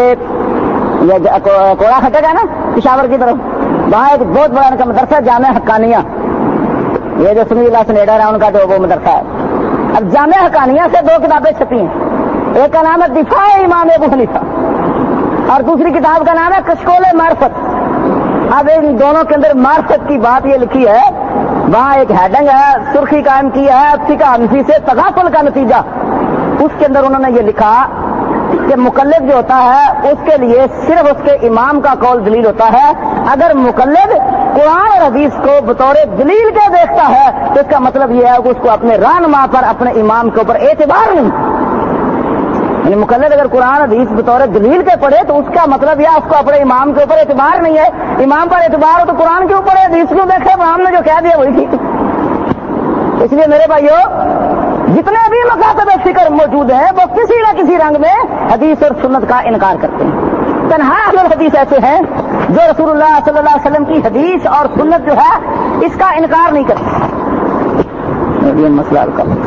یہ کوڑا خٹک ہے نا پشاور کی طرف, وہاں ایک بہت بڑا ان کا مدرسہ جامعہ حقانیہ, یہ جو سمیع اللہ سنیڈر ہے ان کا جو وہ مدرسہ ہے. اب جامعہ حقانیہ سے دو کتابیں چھپی ہیں, ایک کا نام ہے دفاع امام ابو حنیفہ اور دوسری کتاب کا نام ہے کشکول معرفت. اب ان دونوں کے اندر معرفت کی بات یہ لکھی ہے وہاں ایک ہیڈنگ ہے, سرخی قائم کی ہے, فقہ حنفی سے تغافل کا نتیجہ. اس کے اندر انہوں نے یہ لکھا کہ مقلد جو ہوتا ہے اس کے لیے صرف اس کے امام کا قول دلیل ہوتا ہے. اگر مقلد قرآن اور حدیث کو بطور دلیل کے دیکھتا ہے تو اس کا مطلب یہ ہے کہ اس کو اپنے رہنما پر, اپنے امام کے اوپر اعتبار نہیں. یعنی مقلد اگر قرآن حدیث بطور دلیل کے پڑھے تو اس کا مطلب یہ اس کو اپنے امام کے اوپر اعتبار نہیں ہے. امام پر اعتبار ہو تو قرآن کے اوپر حدیث کیوں دیکھے, امام نے جو کہہ دیا وہی ٹھیک. اس لیے میرے بھائیو, جتنے بھی مقاصد فکر موجود ہیں وہ کسی نہ کسی رنگ میں حدیث اور سنت کا انکار کرتے ہیں. تنہا اہل الحدیث ایسے ہیں جو رسول اللہ صلی اللہ علیہ وسلم کی حدیث اور سنت جو ہے اس کا انکار نہیں کرتے. مسئلہ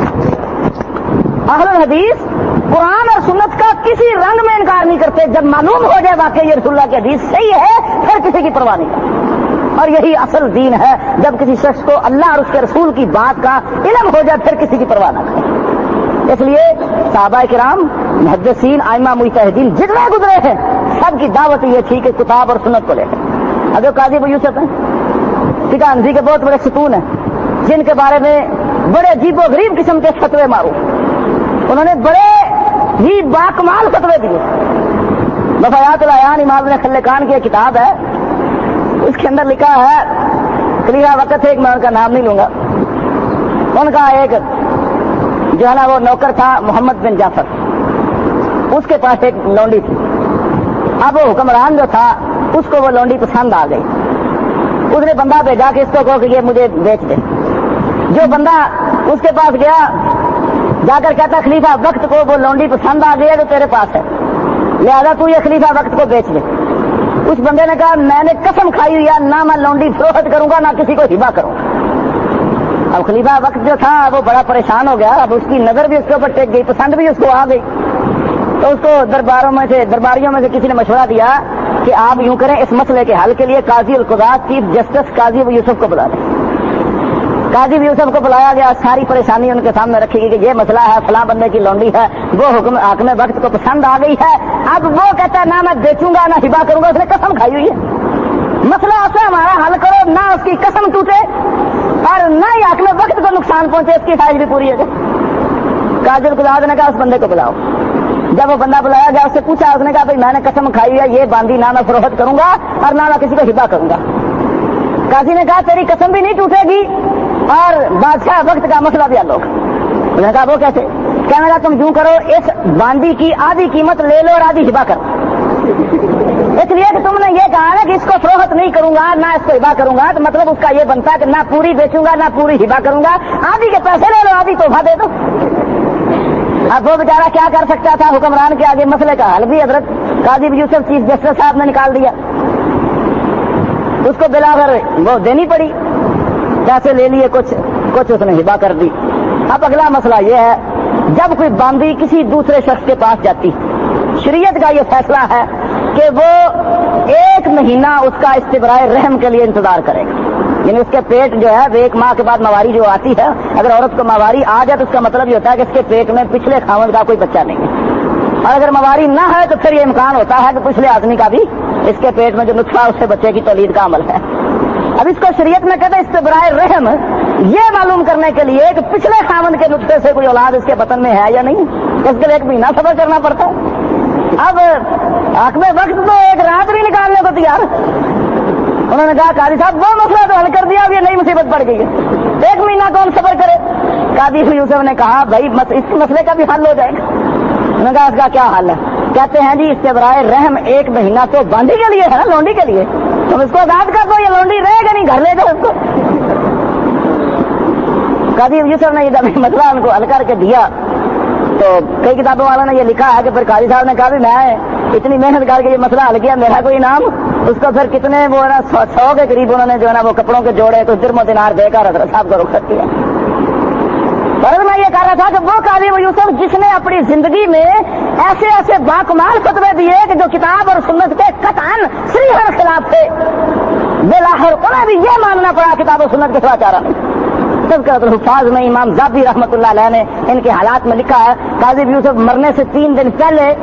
اہل الحدیث قرآن اور سنت کا کسی رنگ میں انکار نہیں کرتے. جب معلوم ہو جائے واقعی یہ رسول اللہ کی حدیث صحیح ہے پھر کسی کی پرواہ نہیں کرتے. اور یہی اصل دین ہے, جب کسی شخص کو اللہ اور اس کے رسول کی بات کا علم ہو جائے پھر کسی کی پرواہ نہ کرے. اس لیے صحابہ کرام, محدثین, ائمہ مجتہدین جتنے گزرے ہیں سب کی دعوت یہ تھی کہ کتاب اور سنت کو لے لیں. اگر قاضی ابو یوسف ہیں, فقہ حنفی کے بہت بڑے ستون ہیں جن کے بارے میں بڑے عجیب و غریب قسم کے فتوے معروف, انہوں نے بڑے ہی باکمال فتوے دیے. وفایات العیان امام ابن خلقان کی ایک کتاب ہے, اس کے اندر لکھا ہے, خلیفہ وقت ایک, میں ان کا نام نہیں لوں گا, ان کا ایک جو ہے نا وہ نوکر تھا محمد بن جعفر, اس کے پاس ایک لونڈی تھی. اب وہ حکمران جو تھا اس کو وہ لونڈی پسند آ گئی. اس نے بندہ بھیجا کہ اس کو کہو کہ یہ مجھے بیچ دے. جو بندہ اس کے پاس گیا جا کر کہتا خلیفہ وقت کو وہ لونڈی پسند آ گئی ہے تو تیرے پاس ہے, لہذا تو یہ خلیفہ وقت کو بیچ دے. اس بندے نے کہا میں نے قسم کھائی ہوئی ہے نہ میں لونڈی فروخت کروں گا نہ کسی کو ہبا کروں گا. اب خلیفہ وقت جو تھا وہ بڑا پریشان ہو گیا. اب اس کی نظر بھی اس کے اوپر ٹیک گئی, پسند بھی اس کو آ گئی. تو اس کو درباروں میں سے درباریوں میں سے کسی نے مشورہ دیا کہ آپ یوں کریں, اس مسئلے کے حل کے لیے قاضی القضات چیف جسٹس قاضی ابو یوسف کو بلا دیں. قاضی ابو یوسف کو بلایا گیا, ساری پریشانی ان کے سامنے رکھی گئی کہ یہ مسئلہ ہے, فلاں بندے کی لونڈی ہے, وہ حکم حاکم وقت کو پسند آ گئی ہے. اب وہ کہتا ہے نہ میں بیچوں گا نہ ہبا کروں گا, اس نے قسم کھائی ہوئی ہے. مسئلہ ایسا ہمارا حل کرو, نہ اس کی قسم ٹوٹے اور نہ ہی حاکم وقت کو نقصان پہنچے, اس کی خواہش بھی پوری ہو جائے. قاضی القضات نے کہا اس بندے کو بلاؤ. جب وہ بندہ بلایا گیا اس سے پوچھا, اس نے کہا بھائی میں نے قسم کھائی ہے یہ باندھی نہ میں فروخت کروں گا اور نہ میں کسی کو ہبا کروں گا. قاضی نے کہا تیری قسم بھی نہیں ٹوٹے گی اور بادشاہ وقت کا مسئلہ بھی حل ہوگا. انہوں نے کہا وہ کیسے؟ کہنے لگا تم یوں کرو, اس باندھی کی آدھی قیمت لے لو اور آدھی ہبا کرو. اس لیے کہ تم نے یہ کہا نا کہ اس کو فروخت نہیں کروں گا نہ اس کو ہبا کروں گا, تو مطلب اس کا یہ بنتا ہے کہ نہ پوری بیچوں گا نہ پوری ہبا کروں گا, آدھی کے پیسے لے لو آدھی تحفہ دے دو. اب وہ بیچارہ کیا کر سکتا تھا, حکمران کے آگے مسئلے کا حل بھی حضرت قاضی ابو یوسف چیف جسٹس صاحب نے نکال دیا. اس کو بلا کر وہ دینی پڑی, پیسے لے لیے, کچھ کچھ اس نے ہبا کر دی. اب اگلا مسئلہ یہ ہے, جب کوئی باندھی کسی دوسرے شخص کے پاس جاتی, شریعت کا یہ فیصلہ ہے کہ وہ ایک مہینہ اس کا استبراء رحم کے لیے انتظار کرے گا. یعنی اس کے پیٹ جو ہے ایک ماہ کے بعد مواری جو آتی ہے, اگر عورت کو مواری آ جائے تو اس کا مطلب یہ ہوتا ہے کہ اس کے پیٹ میں پچھلے خاوند کا کوئی بچہ نہیں ہے, اور اگر مواری نہ ہے تو پھر یہ امکان ہوتا ہے کہ پچھلے آدمی کا بھی اس کے پیٹ میں جو نطفہ اس سے بچے کی تولید کا عمل ہے. اب اس کو شریعت میں کہتے ہیں استبراء رحم, یہ معلوم کرنے کے لیے کہ پچھلے خاوند کے نطفے سے کوئی اولاد اس کے بطن میں ہے یا نہیں, اس کے لیے ایک مہینہ صبر کرنا پڑتا ہے. اب حاکم وقت تو ایک رات بھی نکالنے کو تیار. انہوں نے کہا قاضی صاحب وہ مسئلہ تو حل کر دیا, اب یہ نئی مصیبت پڑ گئی ہے, ایک مہینہ کون صبر کرے. قاضی یوسف نے کہا بھائی اس مسئلے کا بھی حل ہو جائے گا. انہوں نے کہا اس کا کیا حل ہے؟ کہتے ہیں جی استبراء رحم ایک مہینہ تو باندھی کے لیے ہے نا, لونڈی کے لیے, تم اس کو آزاد کر دو, یہ لونڈی رہے گا نہیں, گھر لے جاؤ اس کو. قاضی یوسف نے یہ مسئلہ ان کو حل کر کے دیا. تو کئی کتابوں والوں نے یہ لکھا ہے کہ پھر قاضی صاحب نے کہا بھی میں اتنی محنت کر کے یہ مسئلہ حل کیا, میرا کوئی انعام. اس کو پھر کتنے وہ نا سو کے قریب انہوں نے جو ہے نا وہ کپڑوں کے جوڑے تو درم و دینار دے کر حضرت صاحب کو رخصت کیا. فرض میں یہ کہہ رہا تھا کہ وہ قاضی یوسف جس نے اپنی زندگی میں ایسے ایسے باکمال فتوے دیے کہ جو کتاب اور سنت کے قطعاً صریحاً خلاف تھے, بالآخر انہیں بھی یہ ماننا پڑا کتاب و سنت کے سوا چارہ نہیں. تذکرۃ الحفاظ میں امام زابی رحمۃ اللہ علیہ نے ان کے حالات میں لکھا ہے, قاضی یوسف مرنے سے تین دن پہلے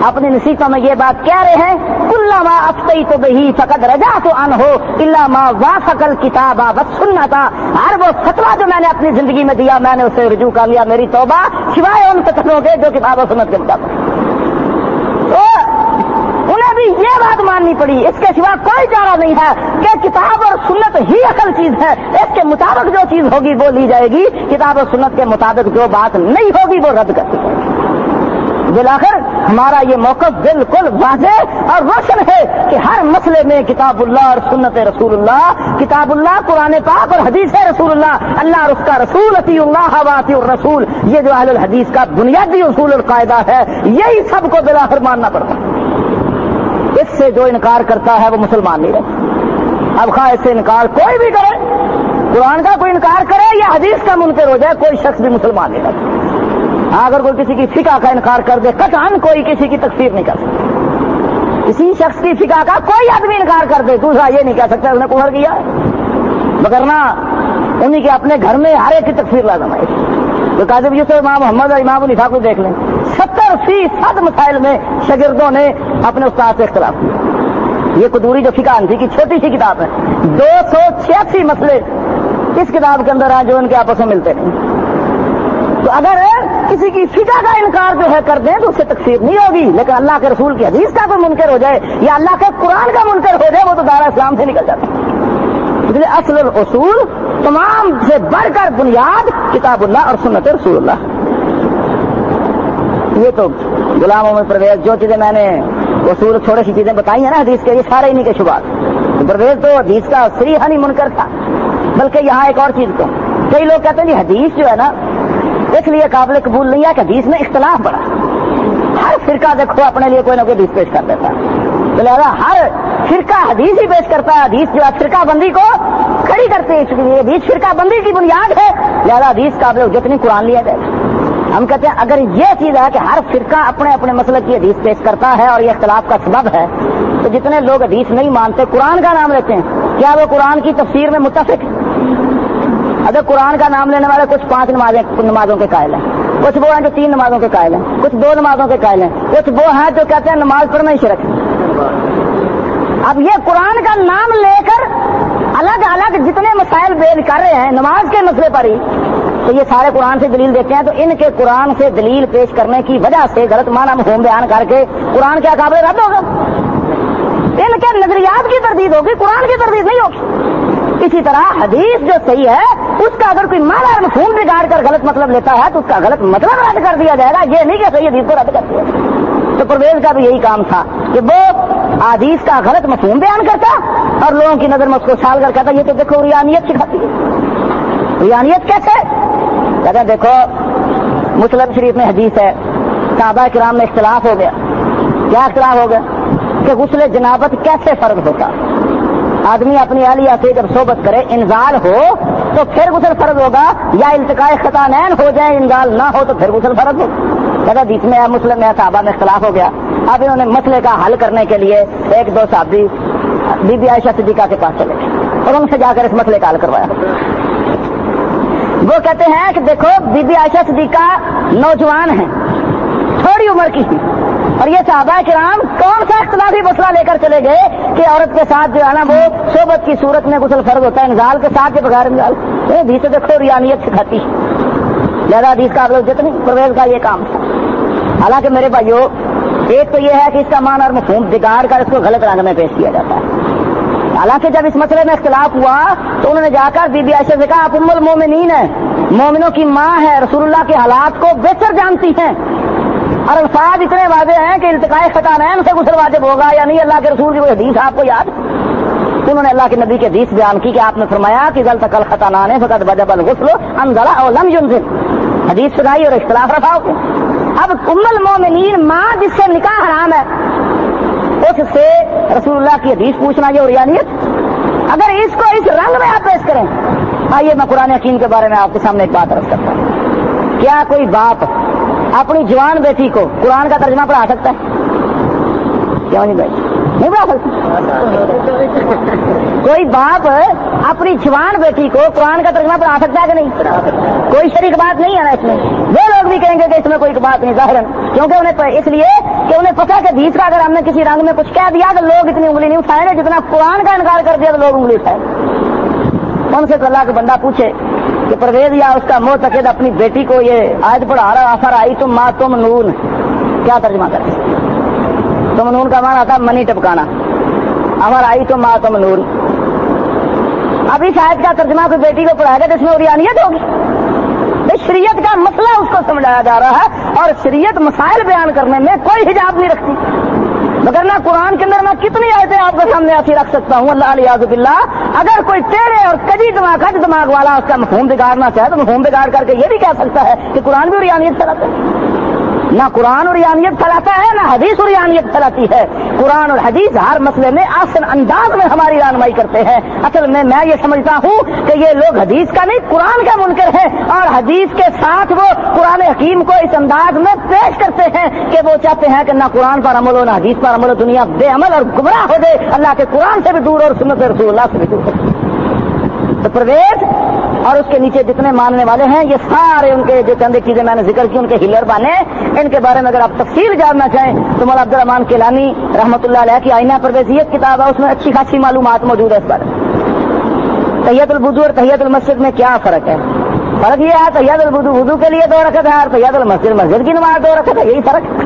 اپنی نصیحتوں میں یہ بات کہہ رہے ہیں کلما افتیت بہ فقد رجعت عنہ الا ما وافق الکتاب والسنۃ، ہر وہ فتویٰ جو میں نے اپنی زندگی میں دیا میں نے اسے رجوع کر لیا، میری توبہ سوائے ان فتووں کے جو کتاب و سنت کے مطابق۔ تو انہیں بھی یہ بات ماننی پڑی، اس کے سوا کوئی چارہ نہیں ہے کہ کتاب اور سنت ہی اصل چیز ہے، اس کے مطابق جو چیز ہوگی وہ لی جائے گی، کتاب و سنت کے مطابق جو بات نہیں ہوگی وہ رد کر دی جائے گی۔ بالآخر ہمارا یہ موقف بالکل واضح اور روشن ہے کہ ہر مسئلے میں کتاب اللہ اور سنت رسول اللہ، کتاب اللہ قرآن پاک اور حدیث رسول اللہ، اللہ اور اس کا رسول، اطیع اللہ و اطیع الرسول، یہ جو اہل الحدیث کا بنیادی اصول اور قاعدہ ہے، یہی سب کو بالآخر ماننا پڑتا ہے۔ اس سے جو انکار کرتا ہے وہ مسلمان نہیں رہتا۔ اب خواہ اس سے انکار کوئی بھی کرے، قرآن کا کوئی انکار کرے یا حدیث کا منکر ہو جائے، کوئی شخص بھی مسلمان نہیں رہتا۔ ہاں اگر کوئی کسی کی فقہ کا انکار کر دے، قطعاً کوئی کسی کی تکفیر نہیں کر سکتا۔ کسی شخص کی فقہ کا کوئی آدمی انکار کر دے، دوسرا یہ نہیں کہہ سکتا اس نے کفر کیا، مگرنہ انہی کے اپنے گھر میں ہر ایک کی تکفیر لازم ہے۔ تو قاضی یوسف امام محمد اور امام الفاق کو دیکھ لیں، ستر فیصد مسائل میں شاگردوں نے اپنے استاد سے اختلاف کیا۔ یہ قدوری جو فقہ حنفی کی چھوٹی سی کتاب ہے، دو سو چھیاسی مسئلے اس کتاب کے اندر ہیں جو ان کے آپس میں ملتے نہیں۔ تو اگر کسی کی فقہ کا انکار جو ہے کر دیں تو اس سے تکفیر نہیں ہوگی، لیکن اللہ کے رسول کی حدیث کا کوئی منکر ہو جائے یا اللہ کے قرآن کا منکر ہو جائے وہ تو دائرہ اسلام سے نکل جاتا ہے۔ اس لیے اصل الاصول تمام سے بڑھ کر بنیاد کتاب اللہ اور سنت رسول اللہ۔ یہ تو غلاموں میں پرویز جو چیزیں میں نے اصول چھوڑے سی چیزیں بتائی ہیں نا حدیث کے، یہ سارے انہیں کے شبہات۔ پرویز تو حدیث کا صریحاً ہی منکر تھا، بلکہ یہاں ایک اور چیز کو کئی لوگ کہتے ہیں جی حدیث جو ہے نا اس لیے قابل قبول نہیں ہے کہ حدیث میں اختلاف بڑا، ہر فرقہ دیکھو اپنے لیے کوئی نہ کوئی حدیث پیش کر دیتا ہے، تو لہٰذا ہر فرقہ حدیث ہی پیش کرتا ہے، حدیث جو ہے فرقہ بندی کو کھڑی کرتے ہیں، اس لیے حدیث فرقہ بندی کی بنیاد ہے، لہٰذا حدیث قابل جتنی قرآن لیا جائے۔ ہم کہتے ہیں اگر یہ چیز ہے کہ ہر فرقہ اپنے اپنے مسلک کی حدیث پیش کرتا ہے اور یہ اختلاف کا سبب ہے، تو جتنے لوگ حدیث نہیں مانتے قرآن کا نام لیتے ہیں، کیا وہ قرآن کی تفسیر میں متفق ہے؟ اگر قرآن کا نام لینے والے کچھ پانچ نمازیں نمازوں کے قائل ہیں، کچھ وہ ہیں جو تین نمازوں کے قائل ہیں، کچھ دو نمازوں کے قائل ہیں، کچھ وہ ہیں جو کہتے ہیں نماز پڑھنا ہی شرک ہے۔ اب یہ قرآن کا نام لے کر الگ الگ جتنے مسائل بیان کر رہے ہیں نماز کے مسئلے پر ہی، تو یہ سارے قرآن سے دلیل دیتے ہیں، تو ان کے قرآن سے دلیل پیش کرنے کی وجہ سے غلط معنی مفہوم بیان کر کے قرآن کیا قابل رد ہوگا؟ ان کے نظریات کی تردید ہوگی، قرآن کی تردید نہیں ہوگی۔ اسی طرح حدیث جو صحیح ہے اس کا اگر کوئی معنی اور مفہوم بگاڑ کر غلط مطلب لیتا ہے تو اس کا غلط مطلب رد کر دیا جائے گا، یہ نہیں کہ صحیح حدیث کو رد کر دیا۔ تو پرویز کا بھی یہی کام تھا کہ وہ حدیث کا غلط مفہوم بیان کرتا اور لوگوں کی نظر میں اس کو چھال کر کہتا یہ تو دیکھو ریانیت سکھاتی ہے۔ ریانیت کیسے؟ کہتا ہے دیکھو مسلم شریف میں حدیث ہے، صحابہ کرام میں اختلاف ہو گیا۔ کیا اختلاف ہو گیا؟ کہ غسل جنابت کیسے فرض ہوتا؟ آدمی اپنی اہلیہ سے جب صحبت کرے انزال ہو تو پھر غسل فرض ہوگا، یا التقاء خطانین ہو جائے انزال نہ ہو تو پھر غسل فرض ہو؟ کہتا بیچ میں مسلم میں صحابہ میں اختلاف ہو گیا۔ اب انہوں نے مسئلے کا حل کرنے کے لیے ایک دو صحابی بی بی عائشہ صدیقہ کے پاس چلے گئے اور ان سے جا کر اس مسئلے کا حل کروایا۔ وہ کہتے ہیں کہ دیکھو بی بی عائشہ صدیقہ نوجوان ہیں، تھوڑی عمر کی تھی، اور یہ صحابہ کرام کون سا اختلافی مسئلہ لے کر چلے گئے کہ عورت کے ساتھ جو ہے نا وہ صحبت کی صورت میں غسل فرض ہوتا ہے انزال کے ساتھ یا بغیر انزال؟ حدیث سے دیکھو ریانیت سکھاتی، لہذا حدیث کا لوگ جتنی پرویز کا یہ کام تھا۔ حالانکہ میرے بھائیو ایک تو یہ ہے کہ اس کا معنی اور مفہوم بگاڑ کر اس کو غلط رنگ میں پیش کیا جاتا ہے۔ حالانکہ جب اس مسئلے میں اختلاف ہوا تو انہوں نے جا کر بی بی عائشہ سے کہا آپ ام المومنین ہیں، مومنوں کی ماں ہے، رسول اللہ کے حالات کو بہتر جانتی ہیں، اور الفاظ اتنے واضح ہیں کہ التقاء خطانین سے غسل واجب ہوگا یا نہیں، اللہ کے رسول کی کوئی حدیث آپ کو یاد؟ انہوں نے اللہ کے نبی کے حدیث بیان کی کہ آپ نے فرمایا کہ غلط الخطانان فقد وجب الغسل انزل او لم ينزل، حدیث سنائی اور اختلاف رفع ہو۔ اب ام المومنین ماں جس سے نکاح حرام ہے اس سے رسول اللہ کی حدیث پوچھنا یہ ریانیت؟ اگر اس کو اس رنگ میں آپ پیش کریں، آئیے میں قرآن حکیم کے بارے میں آپ کے سامنے ایک بات عرض کرتا ہوں۔ کیا کوئی باپ اپنی جوان بیٹی کو قرآن کا ترجمہ پڑھا سکتا ہے؟ کیوں نہیں بھائی؟ نہیں پڑھا سکتا؟ کوئی باپ اپنی جوان بیٹی کو قرآن کا ترجمہ پڑھا سکتا ہے کہ نہیں؟ کوئی شریک بات نہیں ہے نا اس میں۔ وہ لوگ لوگ بھی کہیں گے کہ اس میں کوئی بات نہیں ظاہر، کیونکہ انہیں اس لیے کہ انہیں پتا کہ حدیث کا اگر ہم نے کسی رنگ میں کچھ کہہ دیا تو لوگ اتنی انگلی نہیں اٹھائیں گے، جتنا قرآن کا انکار کر دیا تو لوگ انگلی اٹھائیں گے۔ ان سے تو اللہ کا بندہ پوچھے کہ پرویز یا اس کا معتقد اپنی بیٹی کو یہ آیت پڑھا رہا آفر آئی تم ماں تم نون، کیا ترجمہ کرتے؟ تم نون کا معنی آتا منی ٹپکانا، آفر آئی تم ماں تم نون۔ اب اس آیت کا ترجمہ کوئی بیٹی کو پڑھائے گا تو اس میں اوریانیت ہوگی؟ شریعت کا مسئلہ اس کو سمجھایا جا رہا ہے، اور شریعت مسائل بیان کرنے میں کوئی حجاب نہیں رکھتی، مگر نہ قرآن کے اندر میں کتنی آیتیں آپ کے سامنے ایسی رکھ سکتا ہوں اللہ علیہ باللہ۔ اگر کوئی ٹیڑے اور کجی دماغ کج دماغ والا اس کا مفہوم بگاڑنا چاہے تو مفہوم بگاڑ کر کے یہ بھی کہہ سکتا ہے کہ قرآن بھی اوریانیت پھیلاتا ہے۔ نہ قرآن اوریانیت پھیلاتا ہے نہ حدیث اوریانیت پھیلاتی ہے۔ قرآن اور حدیث ہر مسئلے میں آسن انداز میں ہماری رہنمائی کرتے ہیں۔ اصل میں میں یہ سمجھتا ہوں کہ یہ لوگ حدیث کا نہیں قرآن کا منکر ہے، اور حدیث کے ساتھ وہ قرآن حکیم کو اس انداز میں پیش کرتے ہیں کہ وہ چاہتے ہیں کہ نہ قرآن پر عمل ہو نہ حدیث پر عمل ہو، دنیا بے عمل اور گمراہ ہو جائے، اللہ کے قرآن سے بھی دور اور سنت رسول اللہ سے بھی دور ہو۔ تو پرویز اور اس کے نیچے جتنے ماننے والے ہیں یہ سارے ان کے جو چند چیزیں میں نے ذکر کی ان کے ہلر بانے، ان کے بارے میں اگر آپ تفصیل جاننا چاہیں تو مولانا عبد الرحمان کیلانی رحمۃ اللہ علیہ کی آئینہ پرویزیت کتاب ہے، اس میں اچھی خاصی معلومات موجود ہے اس بارے میں۔ تحیت الوضو اور تحیت المسجد میں کیا فرق ہے؟ فرق یہ ہے تحیت الوضو وضو کے لیے دو رکعت ہے اور تحیت المسجد مسجد کی نماز دو رکعت ہے، یہی فرق ہے۔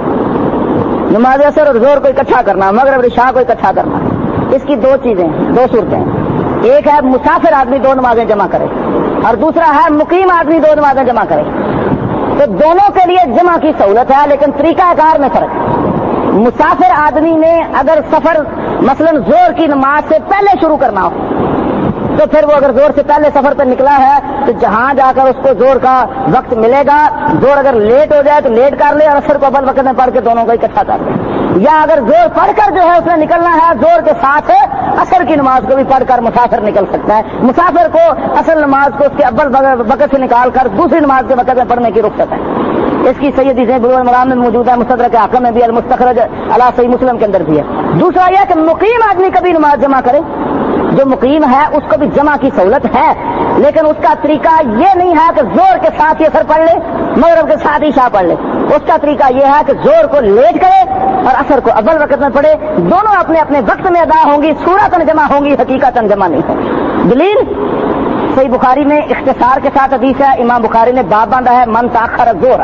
نماز اثر اور ظہر کو اکٹھا کرنا، مغرب عشاء کو اکٹھا کرنا، اس کی دو چیزیں دو صورتیں، ایک ہے مسافر آدمی دو نمازیں جمع کرے اور دوسرا ہے مقیم آدمی دو نمازیں جمع کرے۔ تو دونوں کے لیے جمع کی سہولت ہے لیکن طریقہ کار میں فرق ہے۔ مسافر آدمی نے اگر سفر مثلا زور کی نماز سے پہلے شروع کرنا ہو تو پھر وہ اگر زور سے پہلے سفر پر نکلا ہے تو جہاں جا کر اس کو زور کا وقت ملے گا، زور اگر لیٹ ہو جائے تو لیٹ کر لے اور اثر کو اول وقت میں پڑھ کے دونوں کو اکٹھا کر لے، یا اگر زور پڑھ کر جو ہے اس نے نکلنا ہے زور کے ساتھ اثر کی نماز کو بھی پڑھ کر مسافر نکل سکتا ہے۔ مسافر کو اصل نماز کو اس کے اول وقت سے نکال کر دوسری نماز کے وقت میں پڑھنے کی رخصت ہے۔ اس کی سید حدیثیں بلوغ المرام میں موجود ہے، مستدرک حاکم میں بھی، المستخرج علی صحیح مسلم کے اندر بھی ہے۔ دوسرا یہ کہ مقیم آدمی کبھی نماز جمع کرے، جو مقیم ہے اس کو بھی جمع کی سہولت ہے لیکن اس کا طریقہ یہ نہیں ہے کہ زور کے ساتھ یہ اثر پڑھ لے مغرب کے ساتھ عشاء پڑھ لے، اس کا طریقہ یہ ہے کہ زور کو لیٹ کرے اور اثر کو اول وقت میں پڑھے، دونوں اپنے اپنے وقت میں ادا ہوں گی، صورتاً جمع ہوں گی، حقیقتاً جمع نہیں ہوں۔ دلیل صحیح بخاری میں اختصار کے ساتھ حدیث ہے، امام بخاری نے باب باندھا ہے من تاخر الظہر،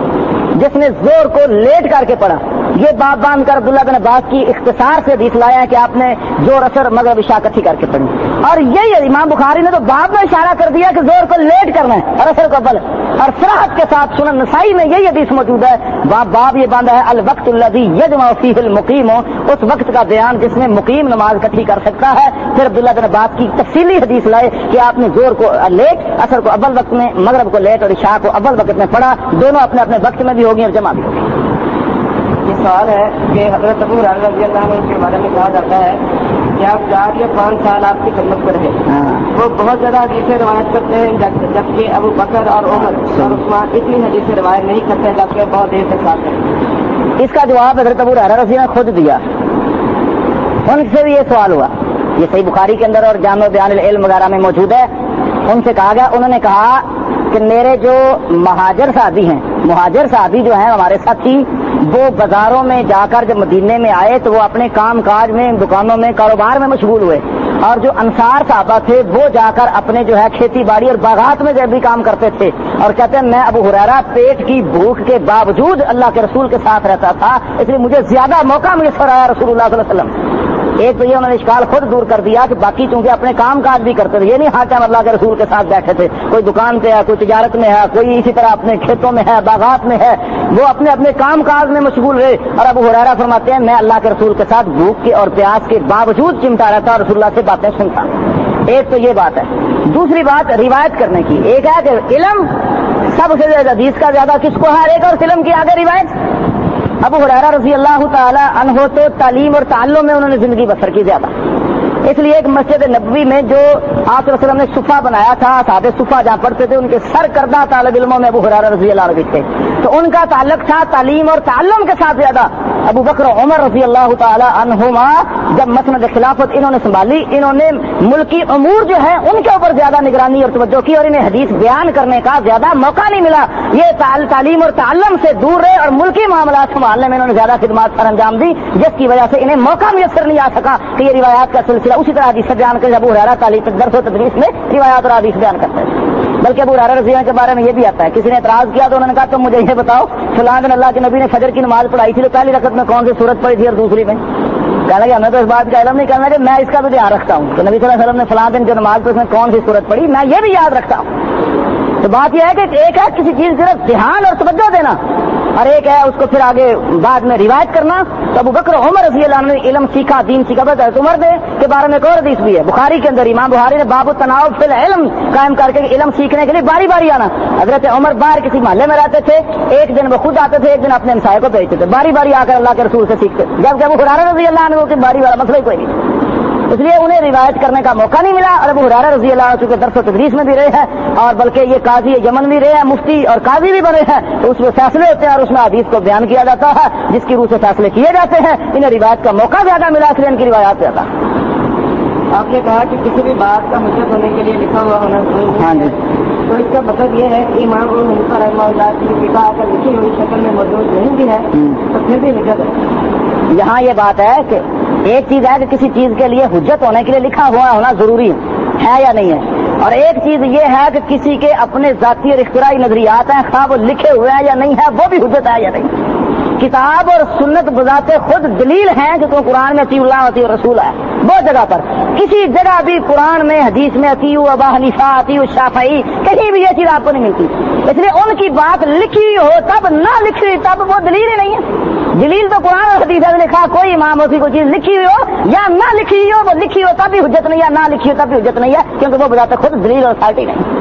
جس نے زور کو لیٹ کر کے پڑھا، یہ باب باندھ کر عبداللہ بن عباس کی اختصار سے حدیث لایا ہے کہ آپ نے زور اثر مغرب عشاء اکٹھی کر کے پڑھی، اور یہی امام بخاری نے تو باب میں اشارہ کر دیا کہ زور کو لیٹ کرنا ہے اور اثر کو اول، اور صراحت کے ساتھ سنن نسائی میں یہی حدیث موجود ہے، باب باب یہ باندھا ہے الوقت الذی یجمع فیہ المقیم، اس وقت کا بیان جس میں مقیم نماز اکٹھی کر سکتا ہے۔ پھر عبداللہ بن عباس کی تفصیلی حدیث لائے کہ آپ نے زور کو لیٹ، اثر کو اول وقت میں، مغرب کو لیٹ اور عشاء کو اول وقت میں پڑھا، دونوں اپنے اپنے وقت میں بھی ہوگی اور جمع بھی ہوگی۔ یہ سوال ہے کہ حضرت ابو ہریرہ رضی اللہ عنہ کے بارے میں کہا جاتا ہے کہ آپ چار یا پانچ سال آپ کی خدمت پر رہے، وہ بہت زیادہ حدیثیں روایت کرتے ہیں جبکہ ابو بکر اور عمر اور عثمان اتنی حدیثیں روایت نہیں کرتے ہیں جبکہ بہت دیر تک ساتھ ہیں۔ اس کا جواب حضرت ابو ہریرہ رضی اللہ عنہ خود دیا، ان سے بھی یہ سوال ہوا، یہ صحیح بخاری کے اندر اور جامع بیان العلم وغیرہ میں موجود ہے۔ ان سے کہا گیا، انہوں نے کہا کہ میرے جو مہاجر صحابی ہیں، مہاجر صحابی جو ہیں ہمارے ساتھی، وہ بازاروں میں جا کر جب مدینے میں آئے تو وہ اپنے کام کاج میں، دکانوں میں، کاروبار میں مشغول ہوئے، اور جو انصار صحابہ تھے وہ جا کر اپنے جو ہے کھیتی باڑی اور باغات میں جب بھی کام کرتے تھے، اور کہتے ہیں میں ابو ہریرہ پیٹ کی بھوک کے باوجود اللہ کے رسول کے ساتھ رہتا تھا، اس لیے مجھے زیادہ موقع میسر آیا رسول اللہ صلی اللہ علیہ وسلم۔ ایک تو یہ انہوں نے اشکال خود دور کر دیا کہ باقی چونکہ اپنے کام کاج بھی کرتے تھے، یہ نہیں ہر ٹائم اللہ کے رسول کے ساتھ بیٹھے تھے، کوئی دکان پہ ہے، کوئی تجارت میں ہے، کوئی اسی طرح اپنے کھیتوں میں ہے، باغات میں ہے، وہ اپنے اپنے کام کاج میں مشغول رہے۔ اور ابو ہریرہ فرماتے ہیں میں اللہ کے رسول کے ساتھ بھوک کے اور پیاس کے باوجود چمٹا رہتا اور رسول اللہ سے باتیں سنتا۔ ایک تو یہ بات ہے۔ دوسری بات روایت کرنے کی، ایک ہے کہ علم سب سے زیادہ حدیث کا زیادہ کس کو ہے، ایک اور علم کی آگے روایت۔ ابو ہریرہ رضی اللہ تعالی عنہ تو تعلیم اور تعلم میں انہوں نے زندگی بسر کی زیادہ، اس لیے ایک مسجد نبوی میں جو آپ صلی اللہ علیہ وسلم نے صفہ بنایا تھا، صحابہ صفہ جہاں پڑھتے تھے، ان کے سرکردہ طالب علموں میں ابو ہریرہ رضی اللہ عنہ تھے۔ تو ان کا تعلق تھا تعلیم اور تعلم کے ساتھ زیادہ. ابو بکر عمر رضی اللہ تعالی عنہما جب مسند خلافت انہوں نے سنبھالی، انہوں نے ملکی امور جو ہے ان کے اوپر زیادہ نگرانی اور توجہ کی، اور انہیں حدیث بیان کرنے کا زیادہ موقع نہیں ملا. یہ تعلیم اور تعلم سے دور رہے اور ملکی معاملات سنبھالنے میں انہوں نے زیادہ خدمات سر انجام دی، جس کی وجہ سے انہیں موقع میسر نہیں آ سکا کہ یہ روایات کا سلسلہ. اسی طرح حدیث بیان کر ابو ہریرہ تعلیم درس و تدریس میں روایات اور حدیث بیان کرتے ہیں. بلکہ ابو ہریرہ رضی اللہ عنہ کے بارے میں یہ بھی آتا ہے، کسی نے اعتراض کیا تو انہوں نے کہا تم مجھے یہ بتاؤ فلاں دن اللہ کے نبی نے فجر کی نماز پڑھائی تھی تو پہلی رکعت میں کون سی سورت پڑھی تھی اور دوسری میں؟ کہنے لگا ہمیں تو اس بات کا علم نہیں، کرنا کہ میں اس کا بھی دھیان رکھتا ہوں کہ نبی صلی اللہ علیہ وسلم نے فلاں دن جو نماز پڑھی اس میں کون سی سورت پڑھی، میں یہ بھی یاد رکھتا ہوں. تو بات یہ ہے کہ ایک ہے کسی چیز صرف دھیان اور توجہ دینا، اور ایک ہے اس کو پھر آگے بعد میں روایت کرنا. تو ابو بکر عمر رضی اللہ عنہ نے علم سیکھا، دین سیکھا. بس حضرت عمر نے کے بارے میں ایک اور حدیث بھی ہے بخاری کے اندر، امام بخاری نے باب التناوب فی العلم قائم کر کے علم سیکھنے کے لیے باری باری آنا. حضرت عمر باہر کسی محلے میں رہتے تھے، ایک دن وہ خود آتے تھے، ایک دن اپنے ہمسائے کو بھیجتے تھے، باری باری آ کر اللہ کے رسول سے سیکھتے. جبکہ ابو ہریرہ رضی اللہ عنہ کی باری والا مسئلہ ہی کوئی نہیں، اس لیے انہیں روایت کرنے کا موقع نہیں ملا. اور ابو ہریرہ رضی اللہ عنہ کے درس و تدریس میں بھی رہے ہیں، اور بلکہ یہ قاضی یمن بھی رہے ہیں، مفتی اور قاضی بھی بنے ہیں. تو اس میں فیصلے ہوتے ہیں اور اس میں حدیث کو بیان کیا جاتا ہے جس کی روح سے فیصلے کیے جاتے ہیں. انہیں روایت کا موقع زیادہ ملا، اس لیے ان کی روایات زیادہ. آپ نے کہا کہ کسی بھی بات کا حجت ہونے کے لیے لکھا ہوا ہونا ضروری. ہاں جی. تو اس کا مطلب یہ ہے کہ امام ابو حنیفہ رحمہ اللہ کی فقہ اگر لکھی ہوئی شکل میں موجود نہیں بھی ہے تو پھر بھی حجت ہے. یہاں یہ بات ہے کہ ایک چیز ہے کہ کسی چیز کے لیے حجت ہونے کے لیے لکھا ہوا ہونا ضروری ہے یا نہیں ہے، اور ایک چیز یہ ہے کہ کسی کے اپنے ذاتی اور اختراعی نظریات ہیں، خواہ وہ لکھے ہوئے ہیں یا نہیں ہے، وہ بھی حجت ہے یا نہیں. کتاب اور سنت بذات خود دلیل ہیں کہ تو قرآن میں اطیع اللہ اطیع رسول ہے. بہت جگہ پر کسی جگہ بھی قرآن میں حدیث میں اطیع ابا حنیفہ اطیع الشافعی کہیں بھی یہ چیز آپ کو نہیں ملتی. اس لیے ان کی بات لکھی ہو تب نہ لکھی تب وہ دلیل ہی نہیں ہے. دلیل تو قرآن اور حدیث نے لکھا، کوئی امام اسی کوئی چیز لکھی ہوئی ہو یا نہ لکھی ہوئی ہو، وہ لکھی ہو تب بھی حجت نہیں ہے، نہ لکھی ہو تب بھی حجت نہیں ہے، کیونکہ وہ بذات خود دلیل اور اتھارٹی نہیں.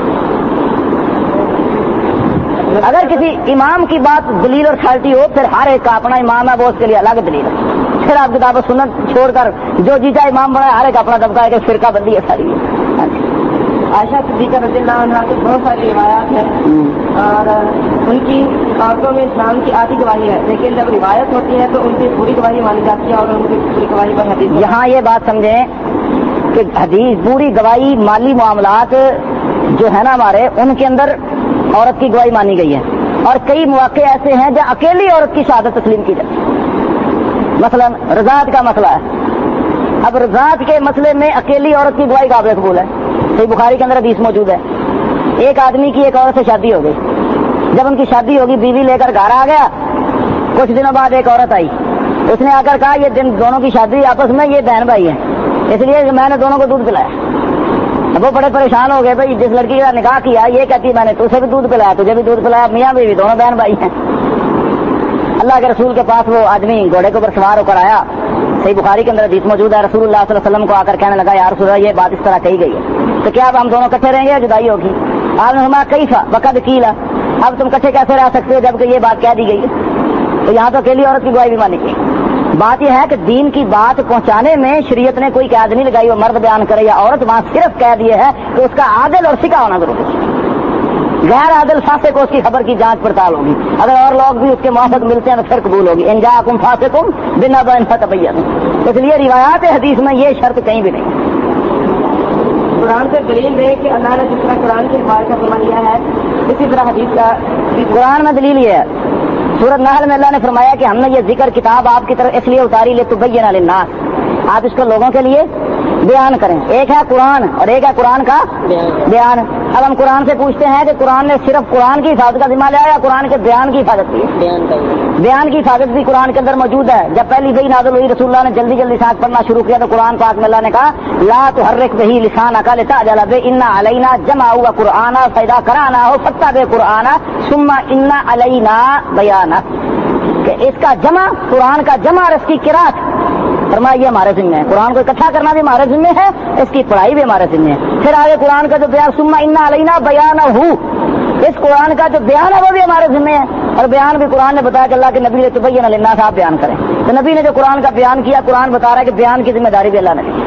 اگر کسی امام کی بات دلیل اور اتھارٹی ہو پھر ہر ایک کا اپنا امام ہے، وہ اس کے لیے الگ دلیل ہے. پھر آپ کتاب و سنت چھوڑ کر جو جیتا امام بنا ہر ایک اپنا طبقہ ہے کہ فرقہ بندی ہے ساری. عائشہ صدیقہ رضی اللہ عنہا کی بہت ساری روایات ہیں اور ان کی عورتوں میں اسلام کی آدھی گواہی ہے، لیکن جب روایت ہوتی ہے تو ان کی پوری گواہی مانی جاتی ہے اور ان کی پوری گواہی پر حدیث. یہاں یہ بات سمجھیں کہ حدیث پوری گواہی مالی معاملات جو ہے نا ہمارے، ان کے اندر عورت کی گواہی مانی گئی ہے، اور کئی مواقع ایسے ہیں جہاں اکیلی عورت کی شہادت تسلیم کی جائے. مثلا رضاعت کا مسئلہ ہے، اب رضاعت کے مسئلے میں اکیلی عورت کی گواہی قابل قبول ہے. صحیح بخاری کے اندر حدیث موجود ہے، ایک آدمی کی ایک عورت سے شادی ہو گئی. جب ان کی شادی ہوگی بیوی لے کر گھر آ گیا، کچھ دنوں بعد ایک عورت آئی، اس نے آ کر کہا یہ دن دونوں کی شادی آپس میں یہ بہن بھائی ہیں، اس لیے میں نے دونوں کو دودھ پلایا. اب وہ بڑے پریشان ہو گئے، بھائی جس لڑکی کا نکاح کیا یہ کہتی میں نے تجھے بھی دودھ پلایا تجھے بھی دودھ پلایا، میاں بیوی دونوں بہن بھائی ہیں. اللہ کے رسول کے پاس وہ آدمی گھوڑے کے اوپر سوار ہو کر آیا، صحیح بخاری کے اندر حدیث موجود ہے. رسول اللہ صلی اللہ علیہ وسلم کو آ کر کہنے لگا یا رسول اللہ یہ بات اس طرح کہی گئی ہے تو کیا اب ہم دونوں کٹھے رہیں گے یا جدائی ہوگی؟ آپ نے فرمایا کیفا وقد قیلا، اب تم کٹھے کیسے رہ سکتے ہو جبکہ یہ بات کہہ دی گئی ہے. تو یہاں تو اکیلی عورت کی گواہی بھی مانی گئی. بات یہ ہے کہ دین کی بات پہنچانے میں شریعت نے کوئی قید نہیں لگائی وہ مرد بیان کرے یا عورت، وہاں صرف کہہ دیے ہے کہ اس کا عادل اور سکا ہونا ضروری ہے. غیر عادل فاسق کو اس کی خبر کی جانچ پڑتال ہوگی، اگر اور لوگ بھی اس کے موافق ملتے ہیں تو پھر قبول ہوگی. ان جاءکم فاسقٌ بنبأٍ فتبینوا. اس لیے روایات حدیث میں یہ شرط کہیں بھی نہیں. قرآن سے دلیل دے کہ اللہ نے جس طرح قرآن کی حفاظت کا فرمان لیا ہے اسی طرح حدیث کا. قرآن میں دلیل یہ ہے، سورۃ نحل میں اللہ نے فرمایا کہ ہم نے یہ ذکر کتاب آپ کی طرف اس لیے اتاری لتبین للناس، آپ اس کو لوگوں کے لیے بیان کریں. ایک ہے قرآن اور ایک ہے قرآن کا بیان. اب ہم قرآن سے پوچھتے ہیں کہ قرآن نے صرف قرآن کی حفاظت کا ذمہ لیا یا قرآن کے بیان کی حفاظت کی؟ بیان کی حفاظت بھی قرآن کے اندر موجود ہے. جب پہلی وحی نازل ہوئی رسول اللہ نے جلدی جلدی ساتھ پڑھنا شروع کیا تو قرآن پاک میں اللہ نے کہا لا تحرک بہ لسانک لتعجل بہ ان علینا جمعہ وقرآنا فاذا قرأناہ فاتبع قرآنا ثم ان علینا بیانہ، کہ اس کا جمع قرآن کا جمع اور اس کی قرأت فرمایا یہ ہمارے ذمہ ہے. قرآن کو اکٹھا کرنا بھی ہمارے ذمہ ہے، اس کی پڑھائی بھی ہمارے ذمہ ہے. پھر آگے قرآن کا جو بیان ثم ان علینا بیانہ، اس قرآن کا جو بیان ہے وہ بھی ہمارے ذمہ ہے. اور بیان بھی قرآن نے بتایا کہ اللہ کے نبی نے تبین للناس آپ بیان کریں. تو نبی نے جو قرآن کا بیان کیا قرآن بتا رہا ہے کہ بیان کی ذمہ داری بھی اللہ نے دی.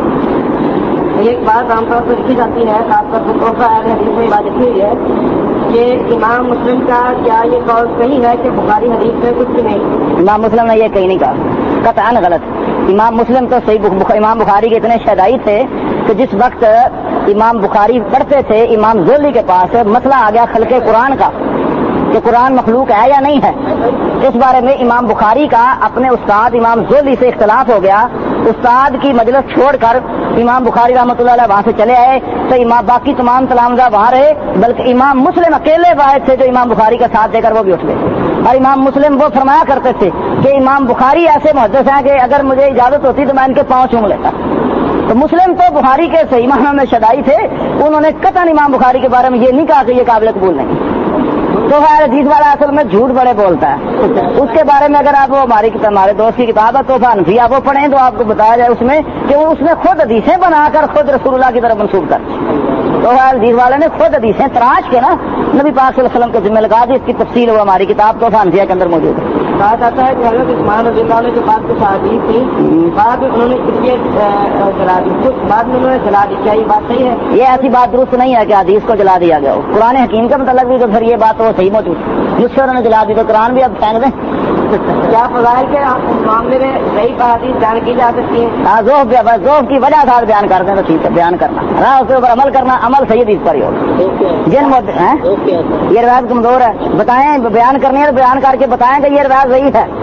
ایک بات عام طور پر لکھی جاتی ہے، خاص طور پر حدیث میں بات لکھی ہوئی ہے کہ امام مسلم کا کیا یہ قول صحیح ہے کہ بخاری حدیث میں کچھ بھی نہیں؟ امام مسلم نے یہ کہیں نہیں کہا، قطعاً غلط۔ امام مسلم تو صحیح امام بخاری کے اتنے شہدائی تھے کہ جس وقت امام بخاری پڑھتے تھے امام زولی کے پاس مسئلہ آ گیا خلق قرآن کا کہ قرآن مخلوق ہے یا نہیں ہے، اس بارے میں امام بخاری کا اپنے استاد امام زولی سے اختلاف ہو گیا۔ استاد کی مجلس چھوڑ کر امام بخاری رحمۃ اللہ علیہ وہاں سے چلے آئے تو امام باقی تمام تلامذہ وہاں رہے، بلکہ امام مسلم اکیلے واحد تھے جو امام بخاری کا ساتھ دے کر وہ بھی اٹھ گئے۔ اور امام مسلم وہ فرمایا کرتے تھے کہ امام بخاری ایسے محدث ہیں کہ اگر مجھے اجازت ہوتی تو میں ان کے پاؤں چوم لیتا۔ تو مسلم تو بخاری کے صحیح معنوں میں شدائی تھے، انہوں نے قطعاً امام بخاری کے بارے میں یہ نہیں کہا کہ یہ قابل قبول نہیں۔ تو خیر حدیث والا اصل میں جھوٹ بڑے بولتا ہے، اس کے بارے میں اگر آپ وہ ہماری ہمارے دوست کی کتاب ہے تحفہ حنفیہ وہ پڑھیں تو آپ کو بتایا جائے اس میں کہ وہ اس میں خود حدیثیں بنا کر خود رسول اللہ کی طرف منسوب کر، تو خیر حدیث والے نے خود حدیثیں تراش کے نا نبی پاک صلی اللہ علیہ وسلم کو ذمہ لگا دی۔ اس کی تفصیل وہ ہماری کتاب تحفہ حنفیہ کے اندر موجود ہے۔ کہا جاتا ہے کہ حضرت عثمان رضی اللہ عنہ کے بعد کچھ حدیث تھی، بعد میں انہوں نے اس لیے جلا دی، کچھ بعد میں انہوں نے جلا دی، کیا یہ بات صحیح ہے؟ یہ ایسی بات درست نہیں ہے کہ حدیث کو جلا دیا گیا ہو، قرآن حکیم کے متعلق بھی تو پھر یہ بات وہ صحیح موجود جس سے انہوں نے جلا دی تو قرآن بھی اب پھینک دیں۔ کیا فضائل کے معاملے میں ضعیف احادیث بیان کی جا سکتی ہیں؟ ہاں ذوق ذوق کی وجہ سے بیان کرتے ہیں تو ٹھیک ہے، بیان کرنا ہاں اس کے اوپر عمل کرنا، عمل صحیح حدیث پر ہی ہوگا۔ جن مد یہ روایت کمزور ہے بتائیں، بیان کرنی ہے تو بیان کر کے بتائیں کہ یہ روایت ضعیف ہے۔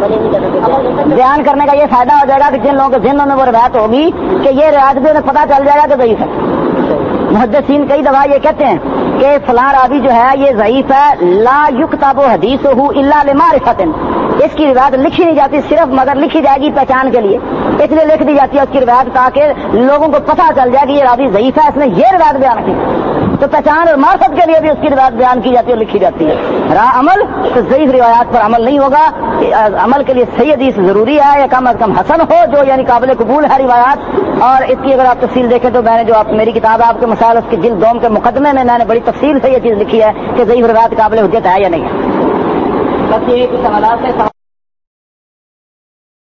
بیان کرنے کا یہ فائدہ ہو جائے گا کہ جن لوگوں کے ذہنوں میں وہ روایت ہوگی کہ یہ روایت بھی انہیں پتہ چل جائے گا کہ ضعیف ہے۔ محدثین کئی دفعہ یہ کہتے ہیں کہ فلاں راوی جو ہے یہ ضعیف ہے، لا یکتب حدیثہ الا لمعرفۃ، اس کی روایت لکھی نہیں جاتی صرف مگر لکھی جائے گی پہچان کے لیے، اس لیے لکھ دی جاتی ہے اس کی روایت تاکہ لوگوں کو پتہ چل جائے کہ یہ راوی ضعیف ہے، اس نے یہ روایت بیان کی، تو پہچان اور معرفت کے لیے بھی اس کی روایت بیان کی جاتی ہے اور لکھی جاتی ہے۔ رہا عمل تو ضعیف روایات پر عمل نہیں ہوگا، عمل کے لیے صحیح حدیث ضروری ہے یا کم از کم حسن ہو جو یعنی قابل قبول ہے روایات۔ اور اس کی اگر آپ تفصیل دیکھیں تو میں نے جو آپ میری کتاب ہے آپ کے مسائل اس کی جلد دوم کے مقدمے میں میں نے بڑی تفصیل سے یہ چیز لکھی ہے کہ ضعیف روایت قابل حجت ہے یا نہیں ہے۔ بس یہ کچھ سوالات ہے